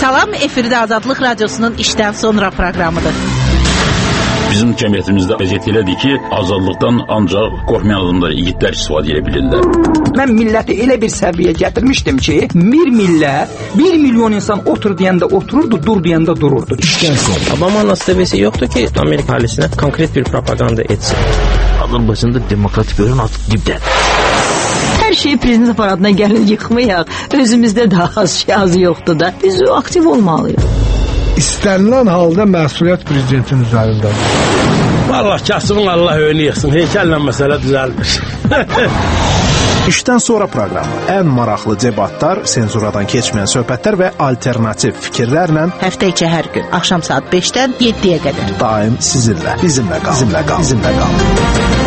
Salam, efirdə Azadlıq Radiosunun işdən sonra proqramıdır. Bizim cəmiyyətimizdə vəziyyət elədir ki, azadlıqdan ancaq qorxmayan adamlar, igidlər istifadə edə bilirlər. Mən milləti elə bir səviyyəyə gətirmişdim ki, bir millət, 1 milyon insan otur deyəndə otururdu, dur deyəndə dururdu. Obama'nın seviyesi yoktu ki Amerika ailesine konkret bir propaganda etsin. Azərbaycanda demokratik görün artıq dibdədir. Hər şeyi prezident aparatına gəlin yıxmayaq. Özümüzdə də az yoxdur da. Biz aktiv olmalıyıq. İstənilən halda məsuliyyət prezidentin üzərindədir. Vallahi kasımın Allah önünü yıxsın. Heykəllə məsələ düzəlmir. İşdən sonra proqramı ən maraqlı debatlar, senzuradan keçməyən söhbətlər və alternativ fikirlərlə Həftə içi hər gün axşam saat 5-dən 7-yə qədər daim sizinlə, bizimlə qalın.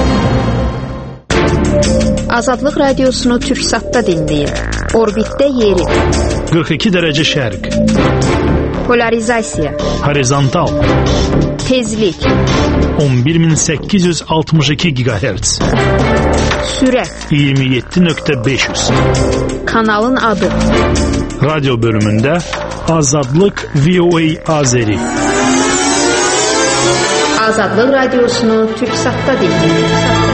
Azadlıq Radiosunu Türksatda dinləyin. Orbitdə yeri. 42 dərəcə şərq. Polarizasiya. Horizontal. Tezlik. 11862 GHz. Sürət. 27.500. Kanalın adı. Radyo bölümündə Azadlıq VOA Azeri. Azadlıq Radiosunu Türksatda dinləyin.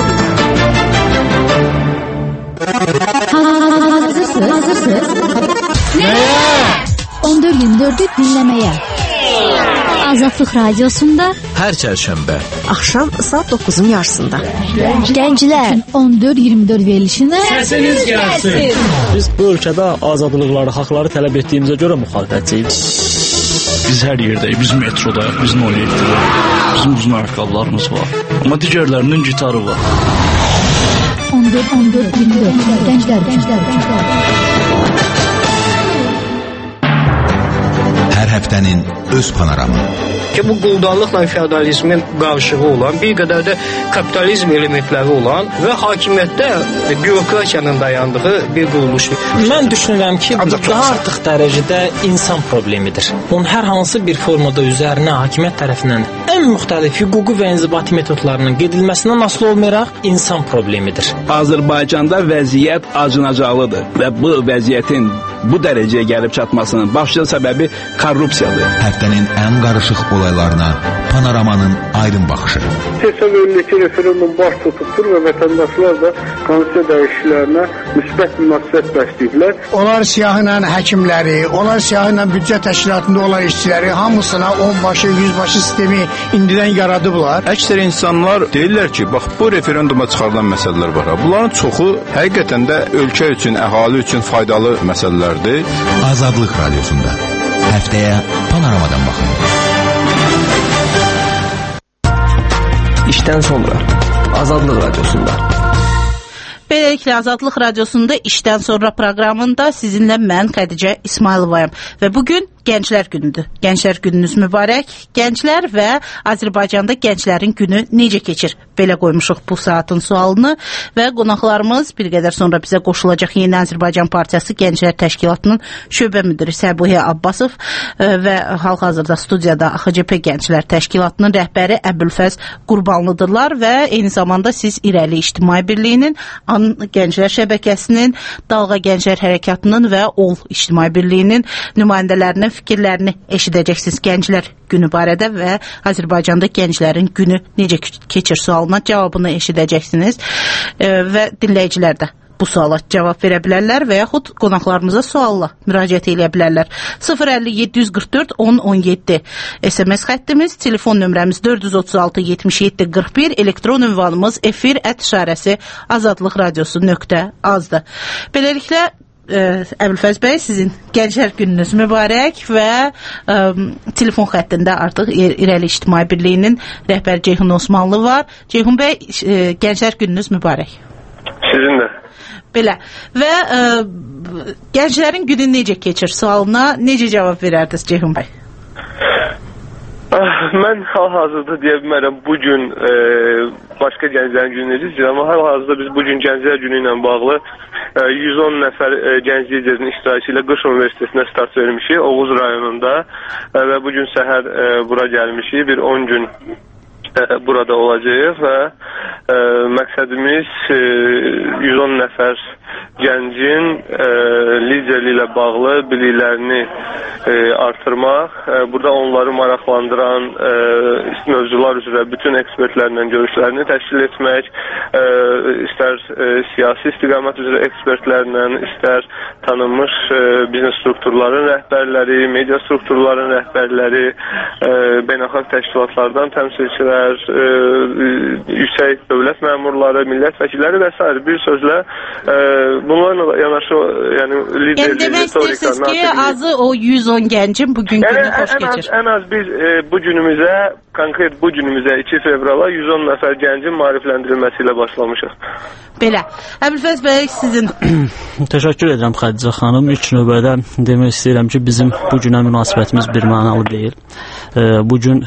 Hazırsınız. Nəyə? 14-24'ü dinləməyə. Azadlıq Radiosunda Hər çərşənbə Akşam saat 9'un yarısında. Gənclər 14-24 verilişinə səsiniz gəlsin. Biz bu ölkədə azadlıqları, haqları tələb etdiyimizə görə müxalifətçiyik. Biz hər yerdəyik, biz metrodayıq, biz noyetdəyik, bizim uzun ayaqqabılarımız var. Amma digərlərinin gitarı var. 14-24 Gənclər. Hər həftənin öz panoramı. Ki bu quldarlıqla feodalizmin qarşılığı olan, bir qədər də kapitalizm elementləri olan və hakimiyyətdə bürokratiyanın dayandığı bir quruluşdur. Mən düşünürəm ki, bu daha artıq dərəcədə insan problemidir. Bunun hər hansı bir formada üzərinə hakimiyyət tərəfindən ən müxtəlif hüquqi və inzibati metodlarının gedilməsindən asılı olmayaraq insan problemidir. Azərbaycanda vəziyyət acınacaqlıdır və bu vəziyyətin bu dərəcəyə gəlib çatmasının başlıca səbəbi korrupsiyadır. Həftənin ən qarışıq olaylarına panoramanın aydın baxışı. Hesab edilir ki, referendum baş tutubdur və vətəndaşlar da konstitusiya dəyişikliklərinə müsbət münasibət bəsləyiblər. Onlar siyahıyla həkimləri, onlar siyahıyla büdcə təşkilatında olan işçiləri hamısına 10 başı, 100 başı sistemi indidən yaradıblar. Əksər insanlar deyirlər ki, bax bu referenduma çıxarılan məsələlər var. Bunların çoxu həqiqətən də ölkə üçün, əhali üçün faydalı məsələlərdir. Azadlıq Radiosunda həftəyə panoramadan baxın. İşdən sonra Azadlıq Radiosunda. Beləliklə, Azadlıq Radiosunda işdən sonra proqramında sizinlə mən Xədicə İsmayılovayım və bugün Gənclər günüdür. Gənclər gününüz mübarək. Gənclər və Azərbaycanda gənclərin günü necə keçir? Belə qoymuşuq bu saatın sualını və qonaqlarımız bir qədər sonra bizə qoşulacaq Yeni Azərbaycan Partiyası Gənclər Təşkilatının şöbə müdiri Səbuhiyyə Abbasov və hal-hazırda studiyada AXCP Gənclər Təşkilatının rəhbəri Əbülfəz Qurbanlıdırlar və eyni zamanda siz İrəli İctimai Birliyinin, AN Gənclər Şəbəkəsinin, Dalğa Gənclər Hərəkatının və OL İctimai Birliyinin nümayəndələrinin fikirlərini eşidəcəksiniz gənclər günü barədə və Azərbaycanda gənclərin günü necə keçir sualına cavabını eşidəcəksiniz və dinləyicilər də bu suala cavab verə bilərlər və yaxud qonaqlarımıza sualla müraciət edə bilərlər. 050-744-1017 SMS xəttimiz, telefon nömrəmiz 436-77-41, elektron ünvanımız efir@azadlıqradiosu.az-dır. Beləliklə, Əbülfəz bəy, sizin Gənclər gününüz mübarək və telefon xəttində artıq İrəli İctimai Birliyinin rəhbəri Ceyhun Osmanlı var. Ceyhun bəy, Gənclər gününüz mübarək. Sizin də. Belə. Və gənclərin günü necə keçir sualına necə cavab verərdiniz Ceyhun bəy? Mən hal-hazırda deyə bilmərəm bugün başqa gənclərin günü necədir, amma hal-hazırda biz bugün Gənclər günü ilə bağlı 110 nəfər gənc liderin iştirakı ilə Qış Universitetinə start vermişik Oğuz rayonunda və bugün səhər bura gəlmişik, bir 10 gün burada olacağıq və məqsədimiz 110 nəfər gəncin liderliyi ilə bağlı biliklərini artırmaq, burada onları maraqlandıran mövzular üzrə bütün ekspertlərlə görüşlərini təşkil etmək, istər siyasi istiqamət üzrə ekspertlərlə, istər tanınmış biznes strukturların rəhbərləri, media strukturların rəhbərləri, beynəlxalq təşkilatlardan təmsilçilər, yüksək dövlət məmurları, millət vəkilləri və s. bir sözlə bunlarla yanaşı, yəni liderliyi, demək istəyirsiniz ki, azı o 110 gəncin bugün günü xoş keçir. Ən az biz bu günümüzə, konkret bu günümüzə 2 fevrala 110 nəfər gəncin maarifləndirilməsi ilə başlamışıq. Belə. Əbülfəz bəy, sizin. Təşəkkür edirəm Xədicə xanım. İlk növbədə demək istəyirəm ki, bizim bu günə münasibətimiz birmənalı deyil. Bu gün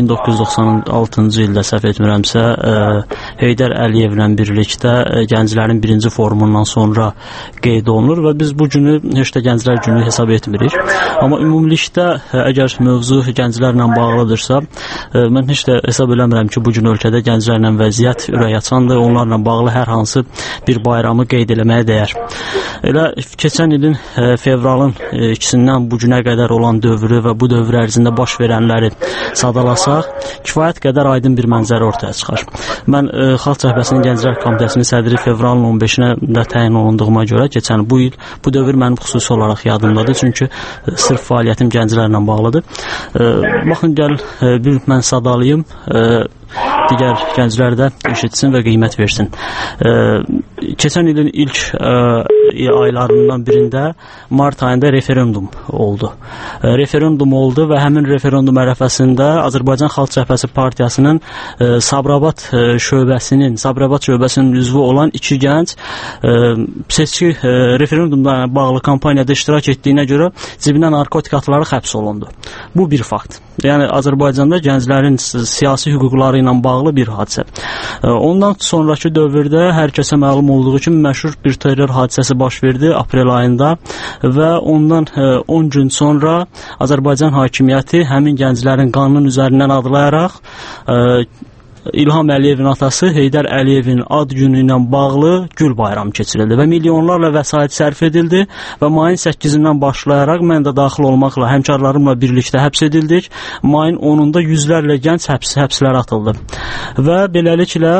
1996-cı ildə səhv etmirəmsə, Heydər Əliyevlə birlikdə gənclərin birinci forumundan sonra qeyd olunur və biz bu günü heç də gənclər günü hesab etmirik. Amma ümumilikdə əgər mövzu gənclərlə bağlıdırsa, mən heç də hesab eləmirəm ki, bu gün ölkədə gənclərlə vəziyyət ürək açandır, onlarla bağlı hər hansı bir bayramı qeyd eləməyə dəyər. Elə keçən ilin fevralın 2-sindən bu günə qədər olan dövrü və bu dövr ərzində baş verənləri sadalasaq, kifayət qədər aydın bir mənzərə ortaya çıxar. Mən Xalq Cəbhəsinin Gənclər Komitəsinin sədri fevralın 15-nə də təyin olunduğuma görə keçən bu il bu dövr mənim xüsusi olaraq yadımdadır, çünki sırf fəaliyyətim gənclərlə bağlıdır. Baxın, gəl bir mən sadalayım, digər gənclər də eşitsin və qiymət versin. Keçən ilin ilk aylarından birində mart ayında referendum oldu. Referendum oldu və həmin referendum ərəfəsində Azərbaycan Xalq Cəbhəsi Partiyasının Sabirabad şöbəsinin üzvü olan 2 gənc seçki referendumla bağlı kampaniyada iştirak etdiyinə görə cibinə narkotik atları həbs olundu. Bu bir fakt. Yəni Azərbaycanda gənclərin siyasi hüquqları ilə bağlı bir hadisə. Ondan sonraki dövrdə hər kəsə məlum olduğu kimi məşhur bir terror hadisəsi baş verdi aprel ayında və ondan 10 gün sonra Azərbaycan hakimiyyəti həmin gənclərin qanının üzərindən adlayaraq İlham Əliyevin atası Heydər Əliyevin ad günü ilə bağlı gül bayramı keçirildi və milyonlarla vəsait sərf edildi və mayın 8-dən başlayaraq mən də daxil olmaqla həmkarlarımla birlikdə həbs edildik. Mayın 10-unda yüzlərlə gənc həbslərə atıldı və beləliklə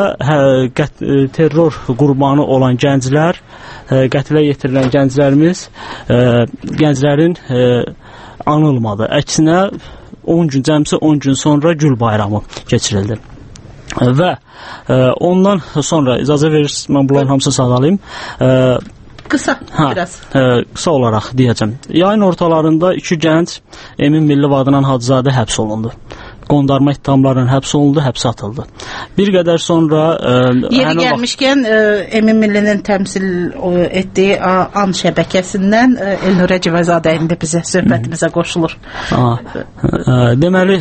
terror qurbanı olan gənclər, qətlə yetirilən gənclərimiz, gənclərin anılmadı. Əksinə 10 gün, cəmsi 10 gün sonra gül bayramı keçirildi. Və ondan sonra icazə verirsiniz, mən bunların hamısını sadalayım. Qısa, biraz. Qısa olaraq deyəcəm. Yayın ortalarında 2 gənc Emin Milliyev adlanan Hacızadə həbs olundu. Qondarma ittihamlarla həbs olundu, həbsə atıldı. Bir qədər sonra yeri gəlmişkən Emin Millinin təmsil etdiyi AN şəbəkəsindən Elnurə Civəzadə indi bizə söhbətimizə qoşulur. Deməli,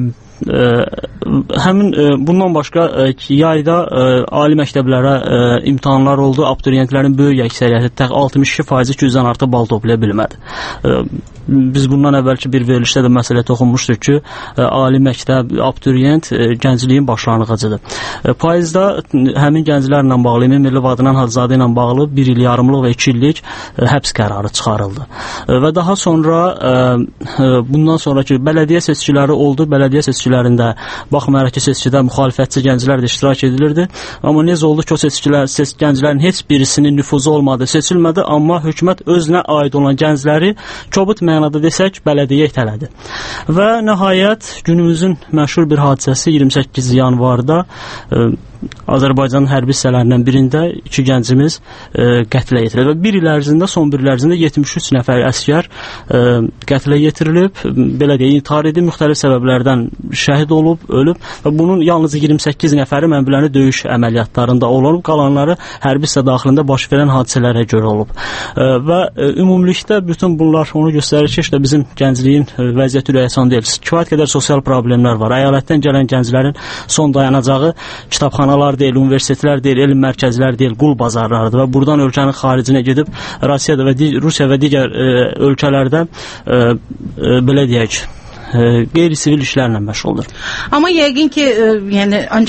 həmin bundan başqa yayda ali məktəblərə imtahanlar oldu. Abituriyentlərin böyük əksəriyyəti 62% 200-dən artıq bal toplaya bilmədi. Biz bundan əvvəlki bir verilişdə də məsələ toxunmuşduq ki, ali məktəb, abituriyent gəncliyin başlanğıcıdır. Payızda həmin gənclərlə bağlı, Emin Milliyev adlanan Hacızadə ilə bağlı 1 il yarımlıq və 2 illik həbs qərarı çıxarıldı. Və daha sonra bundan sonraki bələdiyyə seçkiləri oldu. Bələdiyyə seçkilərində baxmayaraq ki, seçkidə müxalifətçi gənclər də iştirak edilirdi. Amma necə oldu ki, o gənclərin heç birisinin nüfuzu olmadı, seçilmədi, amma hökumət özünə aid olan gəncləri kobud mənada desək, bələdiyyə itələdi. Və nəhayət günümüzün məşhur bir hadisəsi 28 yanvarda Azərbaycanın hərbi hissələrindən birində 2 gəncimiz qətlə yetirilib. Və 1 il ərzində, son 1 il ərzində 73 nəfər əsgər qətlə yetirilib, belə deyək, intihar edib, müxtəlif səbəblərdən şəhid olub, ölüb və bunun yalnız 28 nəfəri mən biləni döyüş əməliyyatlarında olub, qalanları hərbi hissə daxilində baş verən hadisələrə görə olub. Və ümumilikdə bütün bunlar onu göstərir ki, işte bizim gəncliyin vəziyyəti ürəkaçan deyil. Kifayət qədər sosial problemlər var. Əyalətdən gələn gənclərin son dayanacağı kitabxanalar deyil, universitetlər deyil, elm mərkəzlər deyil, qul bazarlarıdır və buradan ölkənin xaricinə gedib Rusiya və digər ölkələrdə belə deyək, qeyri-sivil işlərlə məşğuldur. Amma yəqin ki, yəni ancaq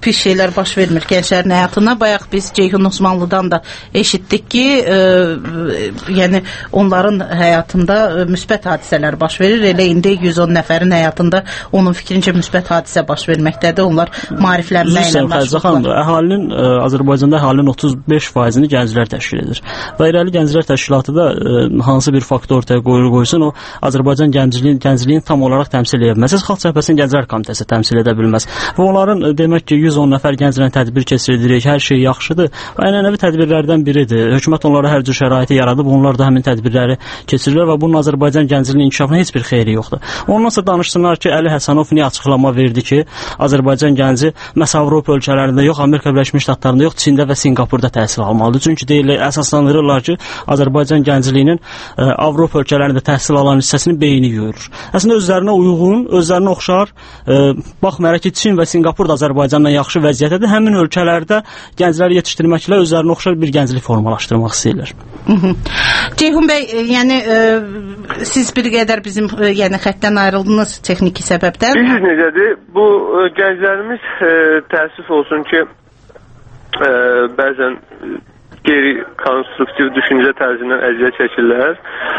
pis şeylər baş vermir gənclərin həyatına. Bayaq biz Ceyhun Osmanlıdan da eşitdik ki, yəni onların həyatında müsbət hadisələr baş verir. Elə indi 110 nəfərin həyatında onun fikrincə müsbət hadisə baş verməkdədir. Onlar maariflənməklə məşğuldur. Əhalinin Azərbaycanda əhalinin 35%-ni gənclər təşkil edir. Və İrəli Gənclər Təşkilatı da hansı bir faktor ortaya qoysun, o Azərbaycan gəncliyin tam olaraq təmsil edə bilməz. Xalq Cəbhəsinin Gənclər Komitəsi təmsil edə bilməz. Və onların demək ki 110 nəfər gənclə tədbir keçiririk, hər şey yaxşıdır. Ənənəvi tədbirlərdən biridir. Hökumət onlara hər cür şəraiti yaradıb, onlar da həmin tədbirləri keçirirlər və bunun Azərbaycan gəncliyinin inkişafına heç bir xeyri yoxdur. Ondansa danışsınlar ki, Əli Həsənov niyə açıqlama verdi ki, Azərbaycan gənci məhz Avropa ölkələrində yox, Amerika Birləşmiş Ştatlarında yox, Çində və Sinqapurda təhsil almalıdır. Çünki deyirlər, əsaslandırırlar ki, Azərbaycan gəncliyinin Avropa ölkələrində təhsil alan hissəsini beyni yuyur. Əslində özlərinə uyğun, özlərinə oxşar, baxmayaraq ki, Çin və Sinqapur da Azərbaycandan yaxşı vəziyyətdədir. Həmin ölkələrdə gəncləri yetişdirməklə özlərinə oxşar bir gənclik formalaşdırmaq istəyirlər. Ceyhun bəy, yəni siz bir qədər bizim xəttdən ayrıldınız texniki səbəbdən. Biz necədir? Bu gənclərimiz təəssüf olsun ki, bəzən qeyri-konstruktiv düşüncə tərzindən əziyyət çəkirlər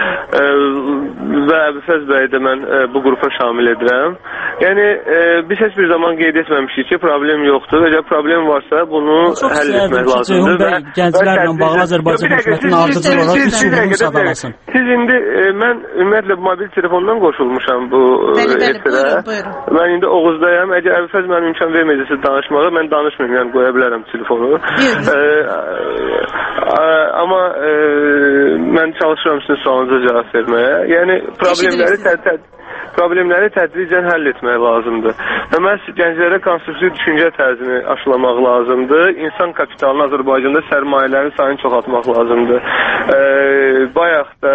və Əbülfəz bəy də mən bu qrupa şamil edirəm. Yəni, biz heç bir zaman qeyd etməmişik ki, problem yoxdur. Əgər problem varsa, bunu həll etmək lazımdır. Gənclərlə bağlı Azərbaycan hökumətinin ardıcıl olaraq 3 yılını sadalasın. Siz indi, mən ümumiyyətlə mobil telefondan qoşulmuşam bu efirə. Mən indi Oğuzdayam. Əgər Əbülfəz mənə imkan verməyəcəksə danışmağa, mən danışmayayım, yəni qoya bilərəm telefonu. Amma mən çalışıram sizin sualınıza cavab verməyə. Yəni, problemləri tədricən həll etmək lazımdır. Və məhz gənclərə konstruktiv düşüncə tərzini aşılamaq lazımdır. İnsan kapitalının Azərbaycanda sərmayələrin sayını çoxaltmaq lazımdır. Bayaq da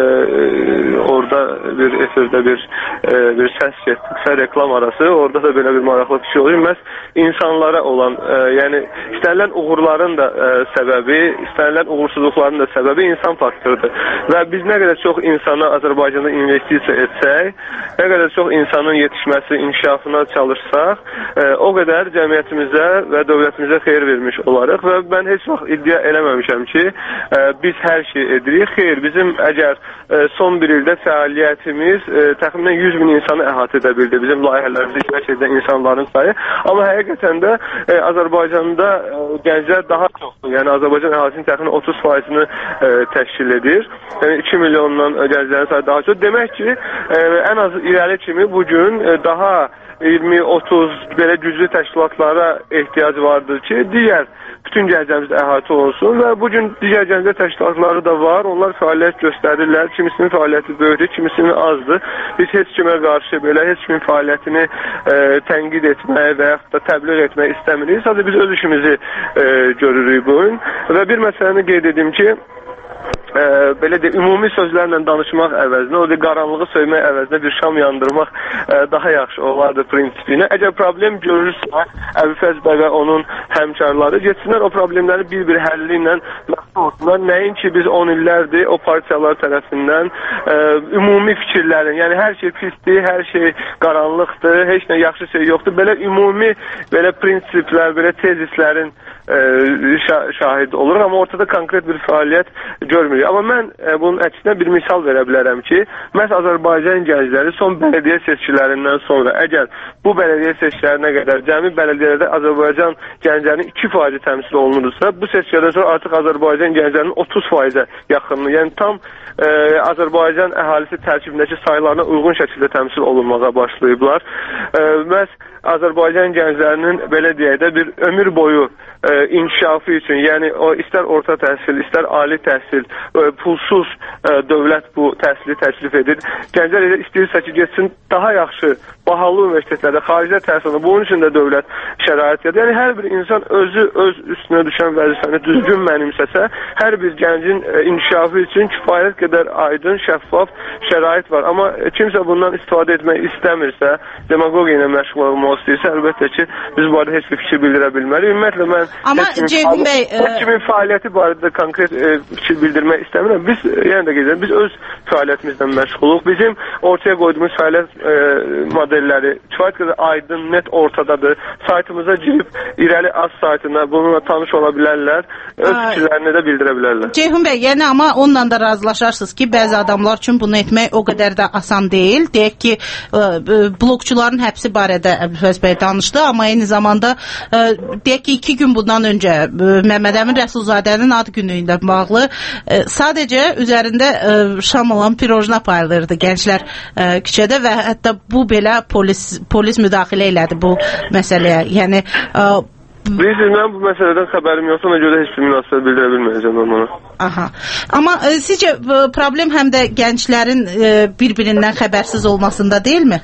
orada bir efirdə bir səs getdiksə reklam arası, orada da belə bir maraqlı bir şey olur. Məhz insanlara olan, yəni istənilən uğurların da səbəbi, istənilən uğursuzluqların da səbəbi insan faktorudur. Və biz nə qədər çox insana Azərbaycanda investisiya etsək, nə qədər çox insanın yetişməsi, inkişafına çalışsaq, o qədər cəmiyyətimizə və dövlətimizə xeyir vermiş olarıq və mən heç vaxt iddia eləməmişəm ki, biz hər şey edirik. Xeyr, bizim əgər son bir ildə fəaliyyətimiz təxminən 100 min insanı əhatə edə bildi. Bizim layihələrimizdə iştirak edən insanların sayı. Amma həqiqətən də Azərbaycanda gənclər daha çoxdur. Yəni Azərbaycan əhalisinin təxminən 30%-ni təşkil edir. Yəni 2 milyondan gənclərin sayı daha çox. Demək ki, ən az irəli kimi bugün daha 20-30 belə güclü təşkilatlara ehtiyac vardır ki, digər bütün gənclərimiz əhatə olunsun və bugün digər gənclər təşkilatları da var. Onlar fəaliyyət göstərirlər. Kimisinin fəaliyyəti böyükdür, kimisinin azdır. Biz heç kimə qarşı belə heç kimin fəaliyyətini tənqid etmək və yaxud da təbliğ etmək istəmirik. Sadəcə biz öz işimizi görürük bugün və bir məsələni qeyd edim ki, belə də ümumi sözlərlə danışmaq əvəzinə, o da qaranlığı söymək əvəzinə bir şam yandırmaq daha yaxşı olardı prinsipinə. Əgər problem görürsə, Əbülfəz bəy və onun həmkarları getsinlər o problemləri bir-bir həlli ilə məşğul olsunlar. Nəinki biz 10 illərdir o partiyalar tərəfindən ümumi fikirlərin, yəni hər şey pisdir, hər şey qaranlıqdır, heç nə yaxşı şey yoxdur. Belə ümumi belə prinsiplər, belə tezislərin şahid olur, amma ortada konkret bir fəaliyyət görmürük. Amma mən bunun əksinə bir misal verə bilərəm ki, məhz Azərbaycan gəncləri son bələdiyyə seçkilərindən sonra, əgər bu bələdiyyə seçkilərinə qədər cəmi bələdiyyələrdə Azərbaycan gənclərinin 2% təmsil olunursa, bu seçkilərdən sonra artıq Azərbaycan gənclərinin 30%-ə yaxınlığı, yəni tam Azərbaycan əhalisi tərkibindəki saylarına uyğun şəkildə təmsil olunmağa başlayıblar. Məhz Azərbaycan gənclərinin belə deyək də bir ömür boyu inkişafı üçün, yəni o istər orta təhsil, istər ali təhsil, pulsuz dövlət bu təhsili təklif edir. Gənclər elə istəyirsə ki, getsin daha yaxşı, bahalı universitetlərdə, xaricdə təhsil alır. Bunun üçün də dövlət şərait yadır. Yəni hər bir insan öz üstünə düşən vəzifəni düzgün mənimsəsə, hər bir gəncin inkişafı üçün kifayət qədər aydın, şəffaf şərait var. Amma kimsə bundan istifadə etmək istəmirsə, demagogiya ilə məşğul olmaq istəyirsə, əlbəttə ki, biz bu barədə heç bir fikir bildirə bilmərik. Ümumiyyətlə mən Ceyhun bəy, kimin fəaliyyəti barədə konkret fikir bildirmək istəmirəm. Biz yenə də qeyd biz öz fəaliyyətimizdən məşğuluq. Bizim ortaya qoyduğumuz fəaliyyət modelləri kifayət qədər aydın, net ortadadır. Saytımıza girib İrəli Az saytına bununla tanış ola bilərlər, öz fikirlərini də bildirə bilərlər. Ceyhun bəy, yəni amma onunla da razılaşarsınız ki, bəzi adamlar üçün bunu etmək o qədər də asan deyil. Deyək ki, blokçuların həbsi barədə Əbülfəz bəy danışdı, amma eyni zamanda deyək ki, 2 gün bundan öncə Məmməd Əmin Rəsulzadənin ad günü ilə bağlı sadəcə üzərində şam olan pirojna paylayırdı gənclər küçədə və hətta bu belə polis müdaxilə elədi bu məsələyə. Yəni bilirsiniz, mən bu məsələdən xəbərim yoxsa, ona görə heç bir münasibət bildirə bilməyəcəm ona. Aha. Amma sizcə problem həm də gənclərin bir-birindən xəbərsiz olmasında deyilmi?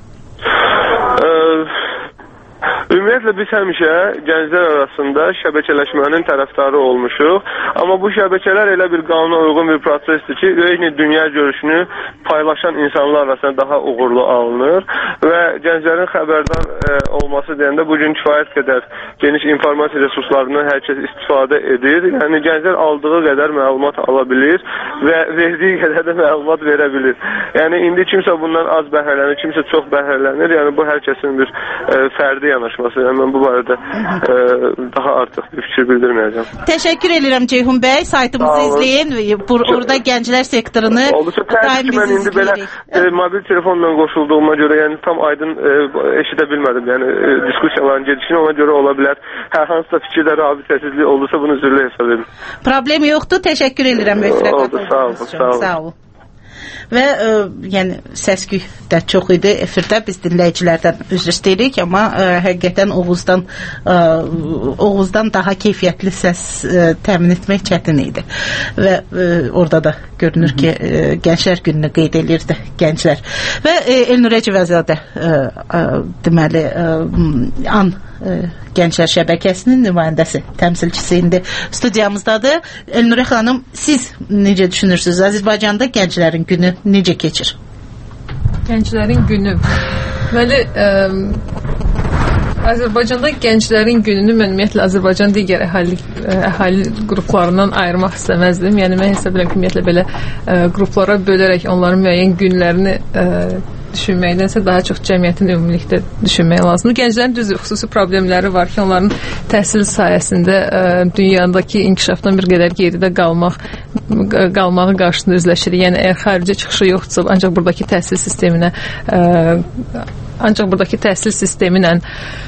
Ümumiyyətlə biz həmişə gənclər arasında şəbəkələşmənin tərəfdarı olmuşuq. Amma bu şəbəkələr elə bir qanuna uyğun bir prosesdir ki, eyni dünya görüşünü paylaşan insanlar arasında daha uğurlu alınır və gənclərin xəbərdar olması deyəndə bugün kifayət qədər geniş informasiya resurslarından hər kəs istifadə edir. Yəni gənclər aldığı qədər məlumat ala bilir və verdiyi qədər də məlumat verə bilir. Yəni indi kimsə bundan az bəhrələnir, kimsə çox bəhrələnir. Yəni bu hər kəsin bir fərdi yanaşması. Yəni mən bu barədə daha artıq bir fikir bildirməyəcəm. Təşəkkür edirəm Ceyhun bəy. Saytımızı izləyin. Orada gənclər sektorunu daim biz izləyirik. İndi belə mobil telefonla qoşulduğuma görə yəni tam aydın eşidə bilmədim. Yəni diskussiyaların gedişini ona görə ola bilər. Hər hansısa fikirdə rabitəsizlik olursa bunu üzrlü hesab edin. Problem yoxdur. Təşəkkür edirəm. Sağ olun. Və yəni səs-küy də çox idi efirdə, biz dinləyicilərdən üzr istəyirik, amma həqiqətən Oğuzdan daha keyfiyyətli səs təmin etmək çətin idi və orada da görünür ki, Gənclər gününü qeyd edirdi gənclər və Elnur Əcəvəzadə deməli Gənclər şəbəkəsinin nümayəndəsi, təmsilçisi indi studiyamızdadır. Elnurə xanım, siz necə düşünürsünüz? Azərbaycanda gənclərin günü necə keçir? Gənclərin günü. Deməli, Azərbaycanda gənclərin gününü mən ümumiyyətlə Azərbaycan digər əhali qruplarından ayırmaq istəməzdim. Yəni mən hesab edirəm ki, ümumiyyətlə belə qruplara bölərək onların müəyyən günlərini düşünməkdənsə daha çox cəmiyyətin ümumilikdə düşünmək lazımdır. Gənclərin düzdür, xüsusi problemləri var ki, onların təhsil sayəsində dünyadakı inkişafdan bir qədər geridə qalmağı qarşısında üzləşirik. Yəni əgər xarici çıxışı yoxdursa, ancaq buradakı təhsil sistemi ilə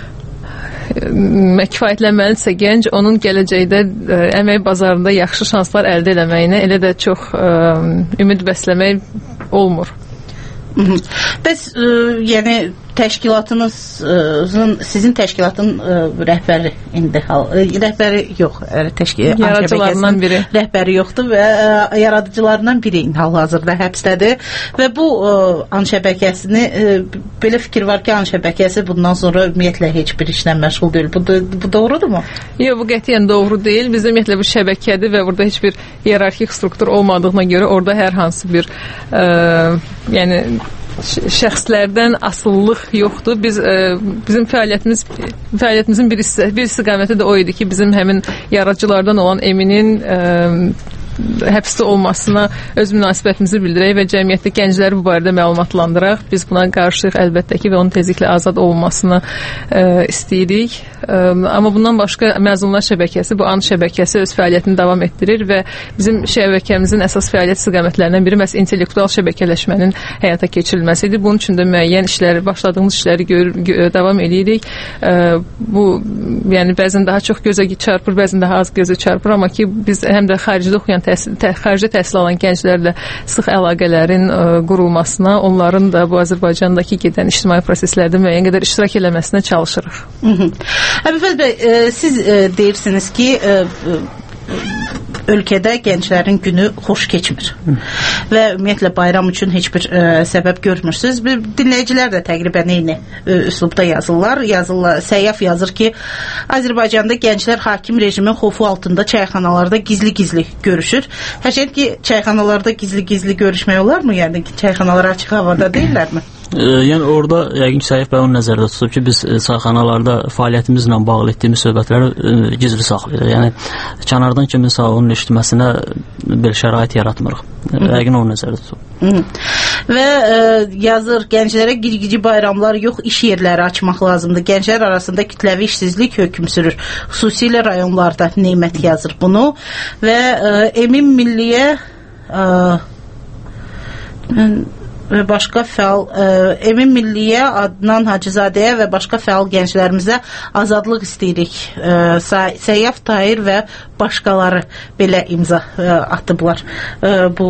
kifayətlənməlidirsə gənc, onun gələcəkdə əmək bazarında yaxşı şanslar əldə etməyinə elə də çox ümid bəsləmək olmur. Bəs yəni təşkilatınızın, sizin təşkilatın rəhbəri indi rəhbəri yox, yaradıcılarından biri rəhbəri yoxdur və yaradıcılarından biri hal-hazırda həbsdədir və bu AN şəbəkəsini belə fikir var ki, AN şəbəkəsi bundan sonra ümumiyyətlə heç bir işlə məşğul deyil. Bu doğrudurmu? Yox, bu qətiyyən doğru deyil. Bizdə ümumiyyətlə bir şəbəkədir və burada heç bir hiyerarxik struktur olmadığına görə orada hər hansı bir yəni şəxslərdən asıllıq yoxdur. Bizim fəaliyyətimizin bir istiqaməti də o idi ki, bizim həmin yaradıcılardan olan Eminin həbsdə olmasına öz münasibətimizi bildirək və cəmiyyətdə gəncləri bu barədə məlumatlandıraq. Biz buna qarşıyıq əlbəttə ki və onun tezliklə azad olunmasını istəyirik. Amma bundan başqa Məzunlar şəbəkəsi, bu AN şəbəkəsi öz fəaliyyətini davam etdirir və bizim şəbəkəmizin əsas fəaliyyət istiqamətlərindən biri məhz intellektual şəbəkələşmənin həyata keçirilməsidir. Bunun üçün də müəyyən işləri, başladığımız işləri davam edirik. Bu, yəni bəzən daha çox gözə çarpır, bəzən daha az gözə çarpır, amma ki biz həm də xaricdə oxuyan xarici təhsil alan gənclərlə sıx əlaqələrin qurulmasına, onların da bu Azərbaycandakı gedən ictimai proseslərdə müəyyən qədər iştirak eləməsinə çalışırıq. Əbülfəz bəy, siz deyirsiniz ki, ölkədə gənclərin günü xoş keçmir. Və ümumiyyətlə bayram üçün heç bir səbəb görmürsünüz. Dinləyicilər də təqribən eyni üslubda yazırlar. Səyyaf yazır ki, Azərbaycanda gənclər hakim rejimin xofu altında çayxanalarda gizli-gizli görüşür. Hərçənd ki, çayxanalarda gizli-gizli görüşmək olarmı? Yəni ki, çayxanalar açıq havada deyillərmi? Yəni orada yəqin ki, Səyyaf bəy onu nəzərdə tutub ki, biz çayxanalarda fəaliyyətimizlə bağlı etdiyimiz söhbətləri gizli saxlayırıq. Yəni kənardan kiminsə onun eşitməsinə belə şərait yaratmırıq. Yəqin onu nəzərdə tutub. Və yazır, gənclərə gici bayramlar yox, iş yerləri açmaq lazımdır. Gənclər arasında kütləvi işsizlik hökm sürür. Xüsusilə rayonlarda Neymət yazır bunu. Və Emin Milliyə və başqa fəal Emin Milliyə, Adnan Hacızadəyə və başqa fəal gənclərimizə azadlıq istəyirik. Səyyaf Tahir və başqaları belə imza atıblar bu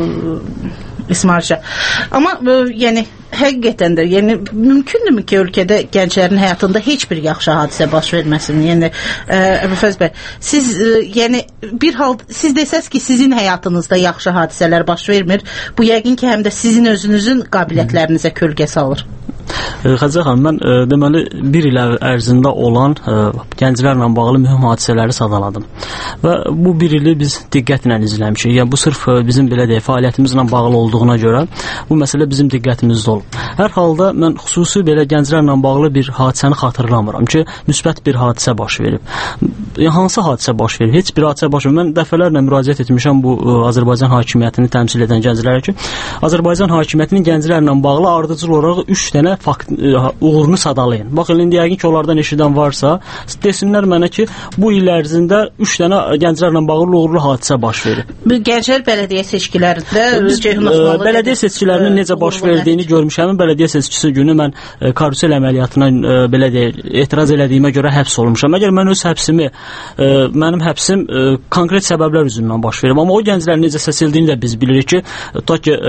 İsmailcə. Amma yəni həqiqətən də, yəni mümkündürmü ki, ölkədə gənclərin həyatında heç bir yaxşı hadisə baş verməsin? Yəni Əbülfəz bəy, siz yəni bir hal siz desəz ki, sizin həyatınızda yaxşı hadisələr baş vermir, bu yəqin ki, həm də sizin özünüzün qabiliyyətlərinizə kölgə salır. Xədicə xanım, mən deməli bir il ərzində olan gənclərlə bağlı mühüm hadisələri sadaladım. Və bu bir ili biz diqqətlə izləmişik. Yəni bu sırf bizim belə deyək, fəaliyyətimizlə bağlı olduğuna görə bu məsələ bizim diqqətimizdə olub. Hər halda mən xüsusi belə gənclərlə bağlı bir hadisəni xatırlamıram ki, müsbət bir hadisə baş verib. Hansı hadisə baş verib? Heç bir hadisə baş verib. Mən dəfələrlə müraciət etmişəm bu Azərbaycan hakimiyyətini təmsil edən gənclərə ki, Azərbaycan hakimiyyətinin gənclərlə bağlı ardıcıl olaraq 3 dənə uğurunu sadalayın. Baxın, indi yəqin ki, onlardan eşidən varsa, desinlər mənə ki, bu il ərzində 3 dənə gənclərlə bağlı uğurlu hadisə baş verib. Gənclər bələdiyyə seçkilərində bələdiyyə seçkilərinin necə baş verdiyini görmüşəm. Bələdiyyə seçkisi günü mən karusel əməliyyatına belə deyək, etiraz elədiyimə görə həbs olmuşam. Məgər mən öz həbsimi, mənim həbsim konkret səbəblər üzündən baş verib. Amma o gənclərin necə seçildiyini də biz bilirik ki, tutaq ki,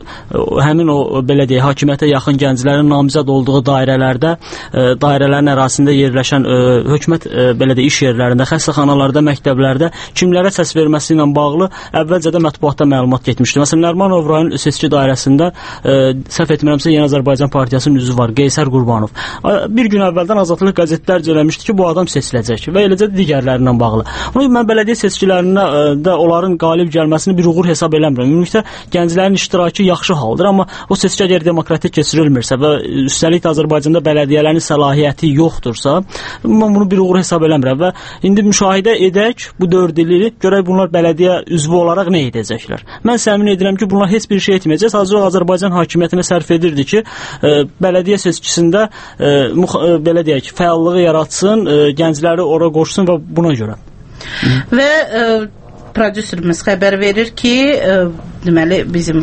həmin o belə deyək, hakimiyyətə yaxın gənclərin namizəd olduğu dairələrdə, dairələrin ərazisində yerləşən hökumət belə də iş yerlərində, xəstəxanalarda, məktəblərdə kimlərə səs verməsi ilə bağlı əvvəlcə də mətbuatda məlumat getmişdi. Məsələn, Nərimanov rayon seçki dairəsində səhv etmirəmsə Yeni Azərbaycan Partiyasının üzvü var, Qeysər Qurbanov. Bir gün əvvəldən Azadlıq qəzetlər eləmişdi ki, bu adam seçiləcək və eləcə digərlərinə bağlı. Ona mən bələdiyyə seçkilərində də onların qalib gəlməsini bir uğur hesab eləmirəm. Ümumiyyətlə gənclərin iştirakı yaxşı haldır, amma o seçki əgər demokratik keçirilmirsə və üstəlik də Azərbaycanda bələdiyyələrin səlahiyyəti yoxdursa, mən bunu bir uğur hesab eləmirəm və indi müşahidə edək bu 4 ili, görək bunlar bələdiyyə üzvü olaraq nə edəcəklər. Mən səmin edirəm ki, bunlar heç bir şey etməyəcək. Sadəcə Azərbaycan hakimiyyətinə sərf edirdi ki, bələdiyyə seçkisində belə deyək, fəallığı yaratsın, gəncləri ora qoşsun və buna görə. Və prodüserimiz xəbər verir ki, deməli bizim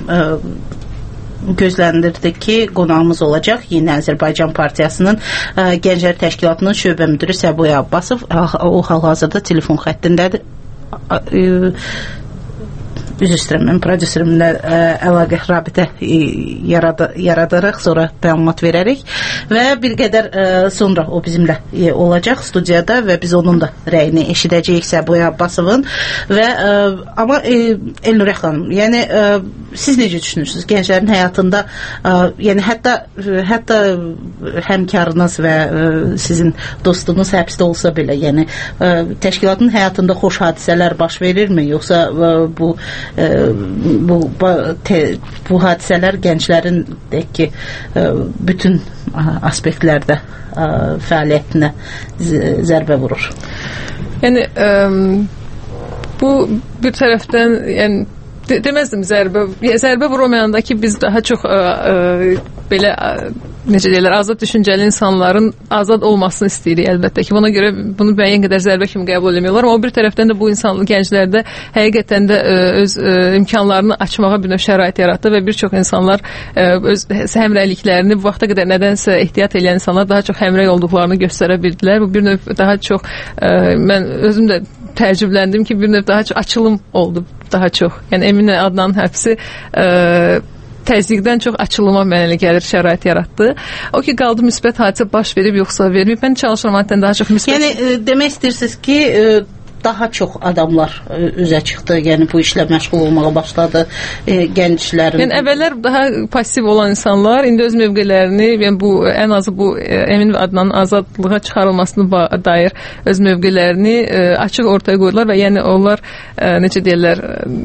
gözləndirdi ki, qonağımız olacaq Yeni Azərbaycan Partiyasının Gənclər Təşkilatının şöbə müdiri Səbuya Abbasov. O hal-hazırda telefon xəttindədir. Üzr istəyirəm, prodüserimlə əlaqə rabitə yaradaraq sonra məlumat verərik və bir qədər sonra o bizimlə olacaq studiyada və biz onun da rəyini eşidəcəyik Səbuya Abbasovun və amma Elnurə xanım, yəni siz necə düşünürsünüz gənclərin həyatında, yəni hətta həmkarınız və sizin dostunuz həbsdə olsa belə, yəni təşkilatın həyatında xoş hadisələr baş verirmi, yoxsa bu hadisələr gənclərin ki, bütün aspektlərdə fəaliyyətinə zərbə vurur? Yəni bu bir tərəfdən, yəni deməzdim zərbə vurmayanda ki, biz daha çox belə necə deyirlər, azad düşüncəli insanların azad olmasını istəyirik əlbəttə ki. Buna görə bunu müəyyən qədər zərbə kimi qəbul etmirlər. Amma o bir tərəfdən də bu insanlı gənclərdə həqiqətən də öz imkanlarını açmağa bir növ şərait yaratdı və bir çox insanlar öz həmrəyliklərini bu vaxta qədər nədənsə ehtiyat edən insanlar daha çox həmrəy olduqlarını göstərə bildilər. Bu bir növ daha çox mən özüm də təəccübləndim ki, bir növ daha çox açılım oldu daha çox. Yəni Eminə Adnanın həbsi təzyiqdən çox açılıma mənə gəlir, şərait yaratdı. O ki, qaldı müsbət hadisə baş verib, yoxsa verməyib. Mən çalışıram, hatta daha çox müsbət... Yəni, demək istəyirsiniz ki, daha çox adamlar üzə çıxdı, yəni bu işlə məşğul olmağa başladı gənclərin. Yəni əvvəllər daha pasiv olan insanlar indi öz mövqelərini, yəni bu ən azı bu Emin və Adnanın azadlığa çıxarılmasına dair öz mövqelərini açıq ortaya qoydular və yəni onlar necə deyirlər,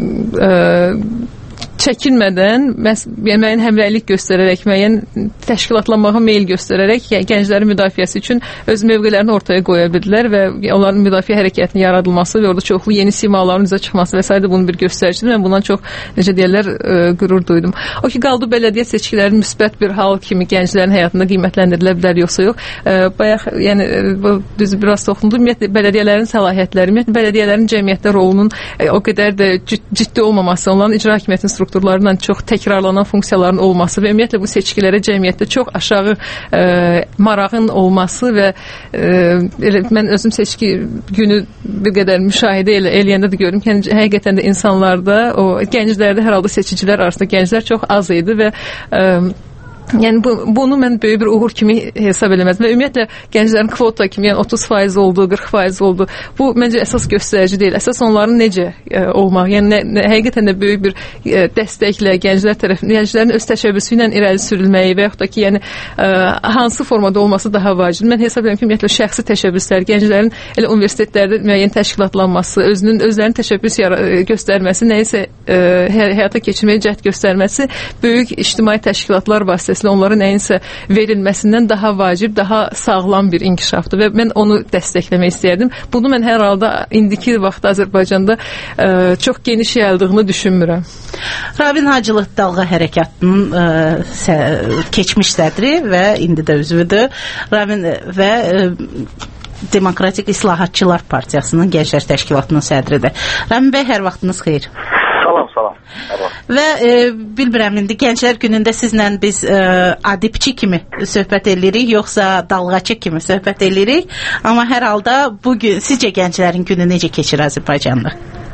çəkinmədən müəyyən həmrəylik göstərərək, müəyyən təşkilatlanmağa meyl göstərərək gənclərin müdafiəsi üçün öz mövqelərini ortaya qoya bildilər və onların müdafiə hərəkətinin yaradılması və orada çoxlu yeni simaların üzə çıxması və s. bunun bir göstəricidir. Mən bundan çox, necə deyirlər, qürur duydum. O ki, qaldı bələdiyyə seçkilərinin müsbət bir hal kimi gənclərin həyatında qiymətləndirilə bilər, yoxsa yox. Bayaq, yəni, düz biraz toxundu. Ümumiyyətlə, bələdiyyələrin səlahiyyətləri, ümumiyyətlə, bələdiyyələrin cəmiyyətdə rolunun o qədər də ciddi olmaması, onların icra hakimiyyətinin strukturlarından çox təkrarlanan funksiyaların olması və ümumiyyətlə bu seçkilərə cəmiyyətdə çox aşağı marağın olması və mən özüm seçki günü bir qədər müşahidə eləyəndə də görürüm ki, həqiqətən də insanlarda, o gənclərdə hər halda seçicilər arasında gənclər çox az idi və yəni bunu mən böyük bir uğur kimi hesab eləməzdim və ümumiyyətlə gənclərin kvota kimi, yəni 30% oldu, 40% oldu. Bu məncə əsas göstərici deyil. Əsas onların necə olmaq, yəni həqiqətən də böyük bir dəstəklə gənclər tərəfindən, gənclərin öz təşəbbüsü ilə irəli sürülməyi və yaxud da ki, yəni hansı formada olması daha vacibdir. Mən hesab edirəm ki, ümumiyyətlə şəxsi təşəbbüslər, gənclərin elə universitetlərdə müəyyən təşkilatlanması, özlərinin təşəbbüs göstərməsi, nəyisə həyata keçirməyə cəhd göstərməsi böyük ictimai təşkilatlar vasitəsilə onların nəyinsə verilməsindən daha vacib, daha sağlam bir inkişafdır və mən onu dəstəkləmək istəyərdim. Bunu mən hər halda indiki vaxtda Azərbaycanda çox geniş yayıldığını düşünmürəm. Rabin Hacılı Dalğa Hərəkatının keçmiş sədri və indi də üzvüdür. Rabin və Demokratik İslahatçılar Partiyasının Gənclər Təşkilatının sədridir. Rabin bəy, hər vaxtınız xeyir. Salam. Və bilmirəm, indi Gənclər günündə sizlə biz adipçi kimi söhbət edirik, yoxsa dalğaçı kimi söhbət edirik. Amma hər halda bugün sizcə gənclərin günü necə keçir Azərbaycanda?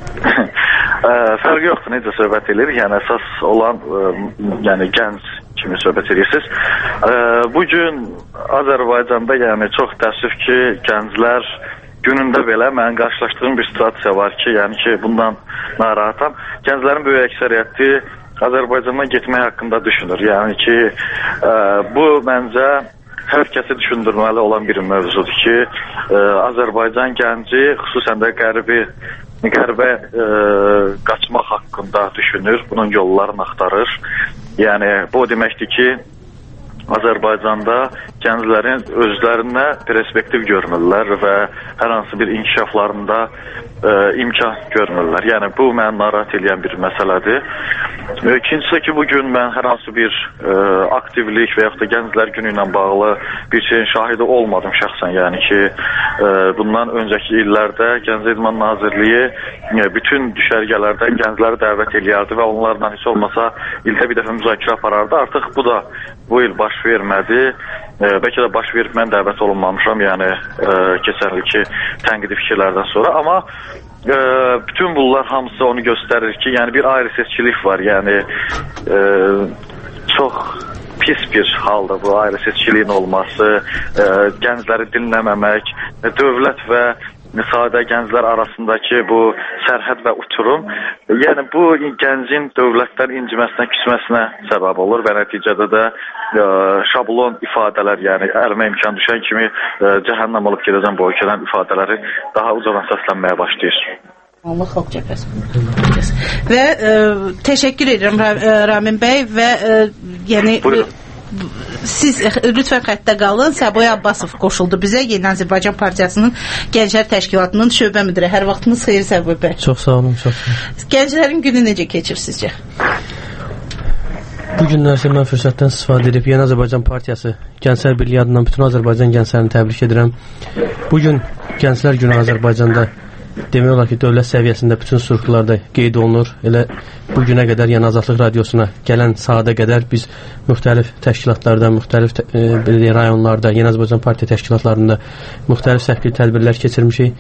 Fərqi yoxdur, necə söhbət edirik. Yəni əsas olan yəni gənc kimi söhbət edirsiniz. Bugün Azərbaycanda yəni çox təəssüf ki, gənclər günündə belə mənim qarşılaşdığım bir situasiya var ki, yəni ki, bundan narahatam. Gənclərin böyük əksəriyyəti Azərbaycandan getmək haqqında düşünür. Yəni ki, bu məncə hər kəsi düşündürməli olan bir mövzudur ki, Azərbaycan gənci xüsusən də qərbə qaçmaq haqqında düşünür, bunun yollarını axtarır. Yəni, bu deməkdir ki, Azərbaycanda gənclərin özlərinə perspektiv görmürlər və hər hansı bir inkişaflarında imkan görmürlər. Yəni, bu məni narahat edən bir məsələdir. İkincisi ki, bugün mən hər hansı bir aktivlik və yaxud da gənclər günü ilə bağlı bir şeyin şahidi olmadım şəxsən. Yəni ki, bundan öncəki illərdə Gənclər İdman Nazirliyi bütün düşərgələrdə gəncləri dəvət eləyərdi və onlarla heç olmasa ildə bir dəfə müzakirə aparardı. Artıq bu da bu il baş vermədi. Bəlkə də baş verib mən dəvət olunmamışam, yəni keçən ilki tənqidi fikirlərdən sonra. Amma bütün bunlar hamısı onu göstərir ki, yəni bir ayrı seçkilik var. Yəni çox pis bir halda bu ayrı seçkiliyin olması, gəncləri dinləməmək, dövlət və sadə gənclər arasındakı bu sərhəd və uçurum, yəni bu gəncin dövlətdən inciməsinə, küsməsinə səbəb olur və nəticədə də şablon ifadələr, yəni əlimə imkan düşən kimi cəhənnəm olub gedəcəm bu ölkədən ifadələri daha ucadan səslənməyə başlayır. Allah xalq cəbhəsi. Və təşəkkür edirəm Ramin bəy və yəni siz lütfən xəttə qalın. Səboy Abbasov qoşuldu bizə, Yeni Azərbaycan Partiyasının Gənclər Təşkilatının şöbə müdiri. Hər vaxtınız xeyir Səboy bəy. Çox sağ olun, çox sağ olun. Gənclərin günü necə keçir sizcə? Bu günlərsə mən fürsətdən istifadə edib Yeni Azərbaycan Partiyası Gənclər Birliyi adından bütün Azərbaycan gənclərini təbrik edirəm. Bugün Gənclər günü Azərbaycanda demək olar ki, dövlət səviyyəsində bütün strukturlarda qeyd olunur. Elə bu günə qədər Yeni Azadlıq Radiosuna gələn saata qədər biz müxtəlif təşkilatlarda, müxtəlif rayonlarda, Yeni Azərbaycan Partiya təşkilatlarında müxtəlif səfli tədbirlər keçirmişik.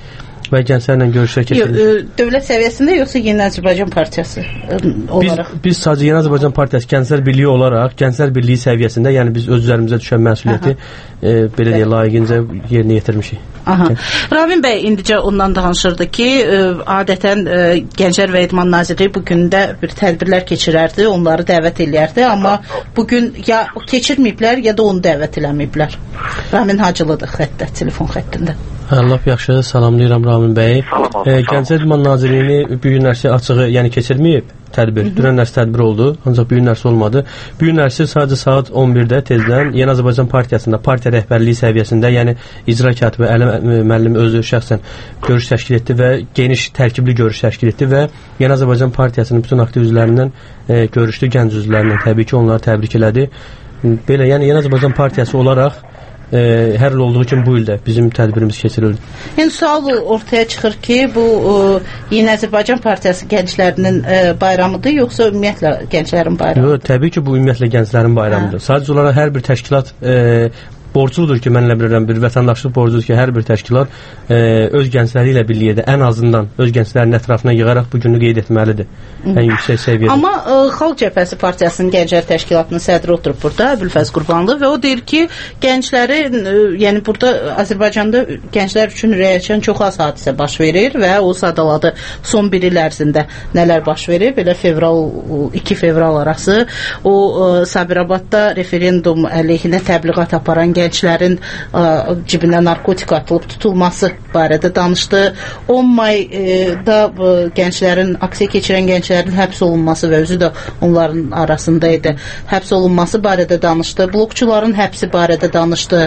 və gənclərlə görüşlər keçirdik. Dövlət səviyyəsində yoxsa Yeni Azərbaycan Partiyası olaraq? Biz sadəcə Yeni Azərbaycan Partiyası Gənclər Birliyi olaraq Gənclər Birliyi səviyyəsində, yəni biz öz üzərimizə düşən məsuliyyəti belə deyə layiqincə yerinə yetirmişik. Ramin bəy indicə ondan danışırdı ki, adətən Gənclər və İdman Nazirliyi bu gün də bir tədbirlər keçirərdi, onları dəvət eləyərdi, amma bugün ya keçirməyiblər, ya da onu dəvət eləməyiblər. Ramin Hacılıdır xəttə, telefon xəttində. Allah yaxşı, salamlayıram Ramin bəy. Gənclər İdman Nazirliyini bu günlərsi açığı, yəni keçirməyib tədbir. Dünən nəsə tədbir oldu, ancaq bu günlərsi olmadı. Bu günlərsi sadəcə saat 11-də tezdən Yeni Azərbaycan Partiyasında, partiya rəhbərliyi səviyyəsində, yəni icra katibi Əli müəllim özü şəxsən görüş təşkil etdi və geniş tərkibli görüş təşkil etdi və Yeni Azərbaycan Partiyasının bütün aktiv üzvlərindən görüşdü, gənc üzvlərindən təbii ki, onları təbrik elədi. Belə, yəni Yeni Azərbaycan Partiyası olaraq hər il olduğu kimi bu ildə bizim tədbirimiz keçirildi. Yəni sual ortaya çıxır ki, bu Yeni Azərbaycan Partiyası gənclərinin bayramıdır, yoxsa ümumiyyətlə gənclərin bayramıdır? Yox, təbii ki, bu ümumiyyətlə gənclərin bayramıdır. Sadəcə olaraq hər bir təşkilat borcludur ki, mənlə bilirəm, bir vətəndaşlıq borcudur ki, hər bir təşkilat öz gəncləri ilə birlikdə ən azından öz gənclərinin ətrafına yığaraq bu günü qeyd etməlidir. Ən yüksək səviyyədə. Amma Xalq Cəbhəsi Partiyasının Gənclər Təşkilatının sədri oturub burada, Əbülfəz Qurbanlı, və o deyir ki, gənclərin, yəni burada Azərbaycanda gənclər üçün reaksiyon çox az hadisə baş verir və o sadaladı son bir il ərzində nələr baş verir. Belə 2 fevral arası o Sabirabadda referendum əleyhinə təbliğat aparan gənclərin cibinə narkotik atılıb tutulması barədə danışdı. 10 mayda gənclərin, aksiya keçirən gənclərin həbs olunması və özü də onların arasında idi. Həbs olunması barədə danışdı. Blokçuların həbsi barədə danışdı.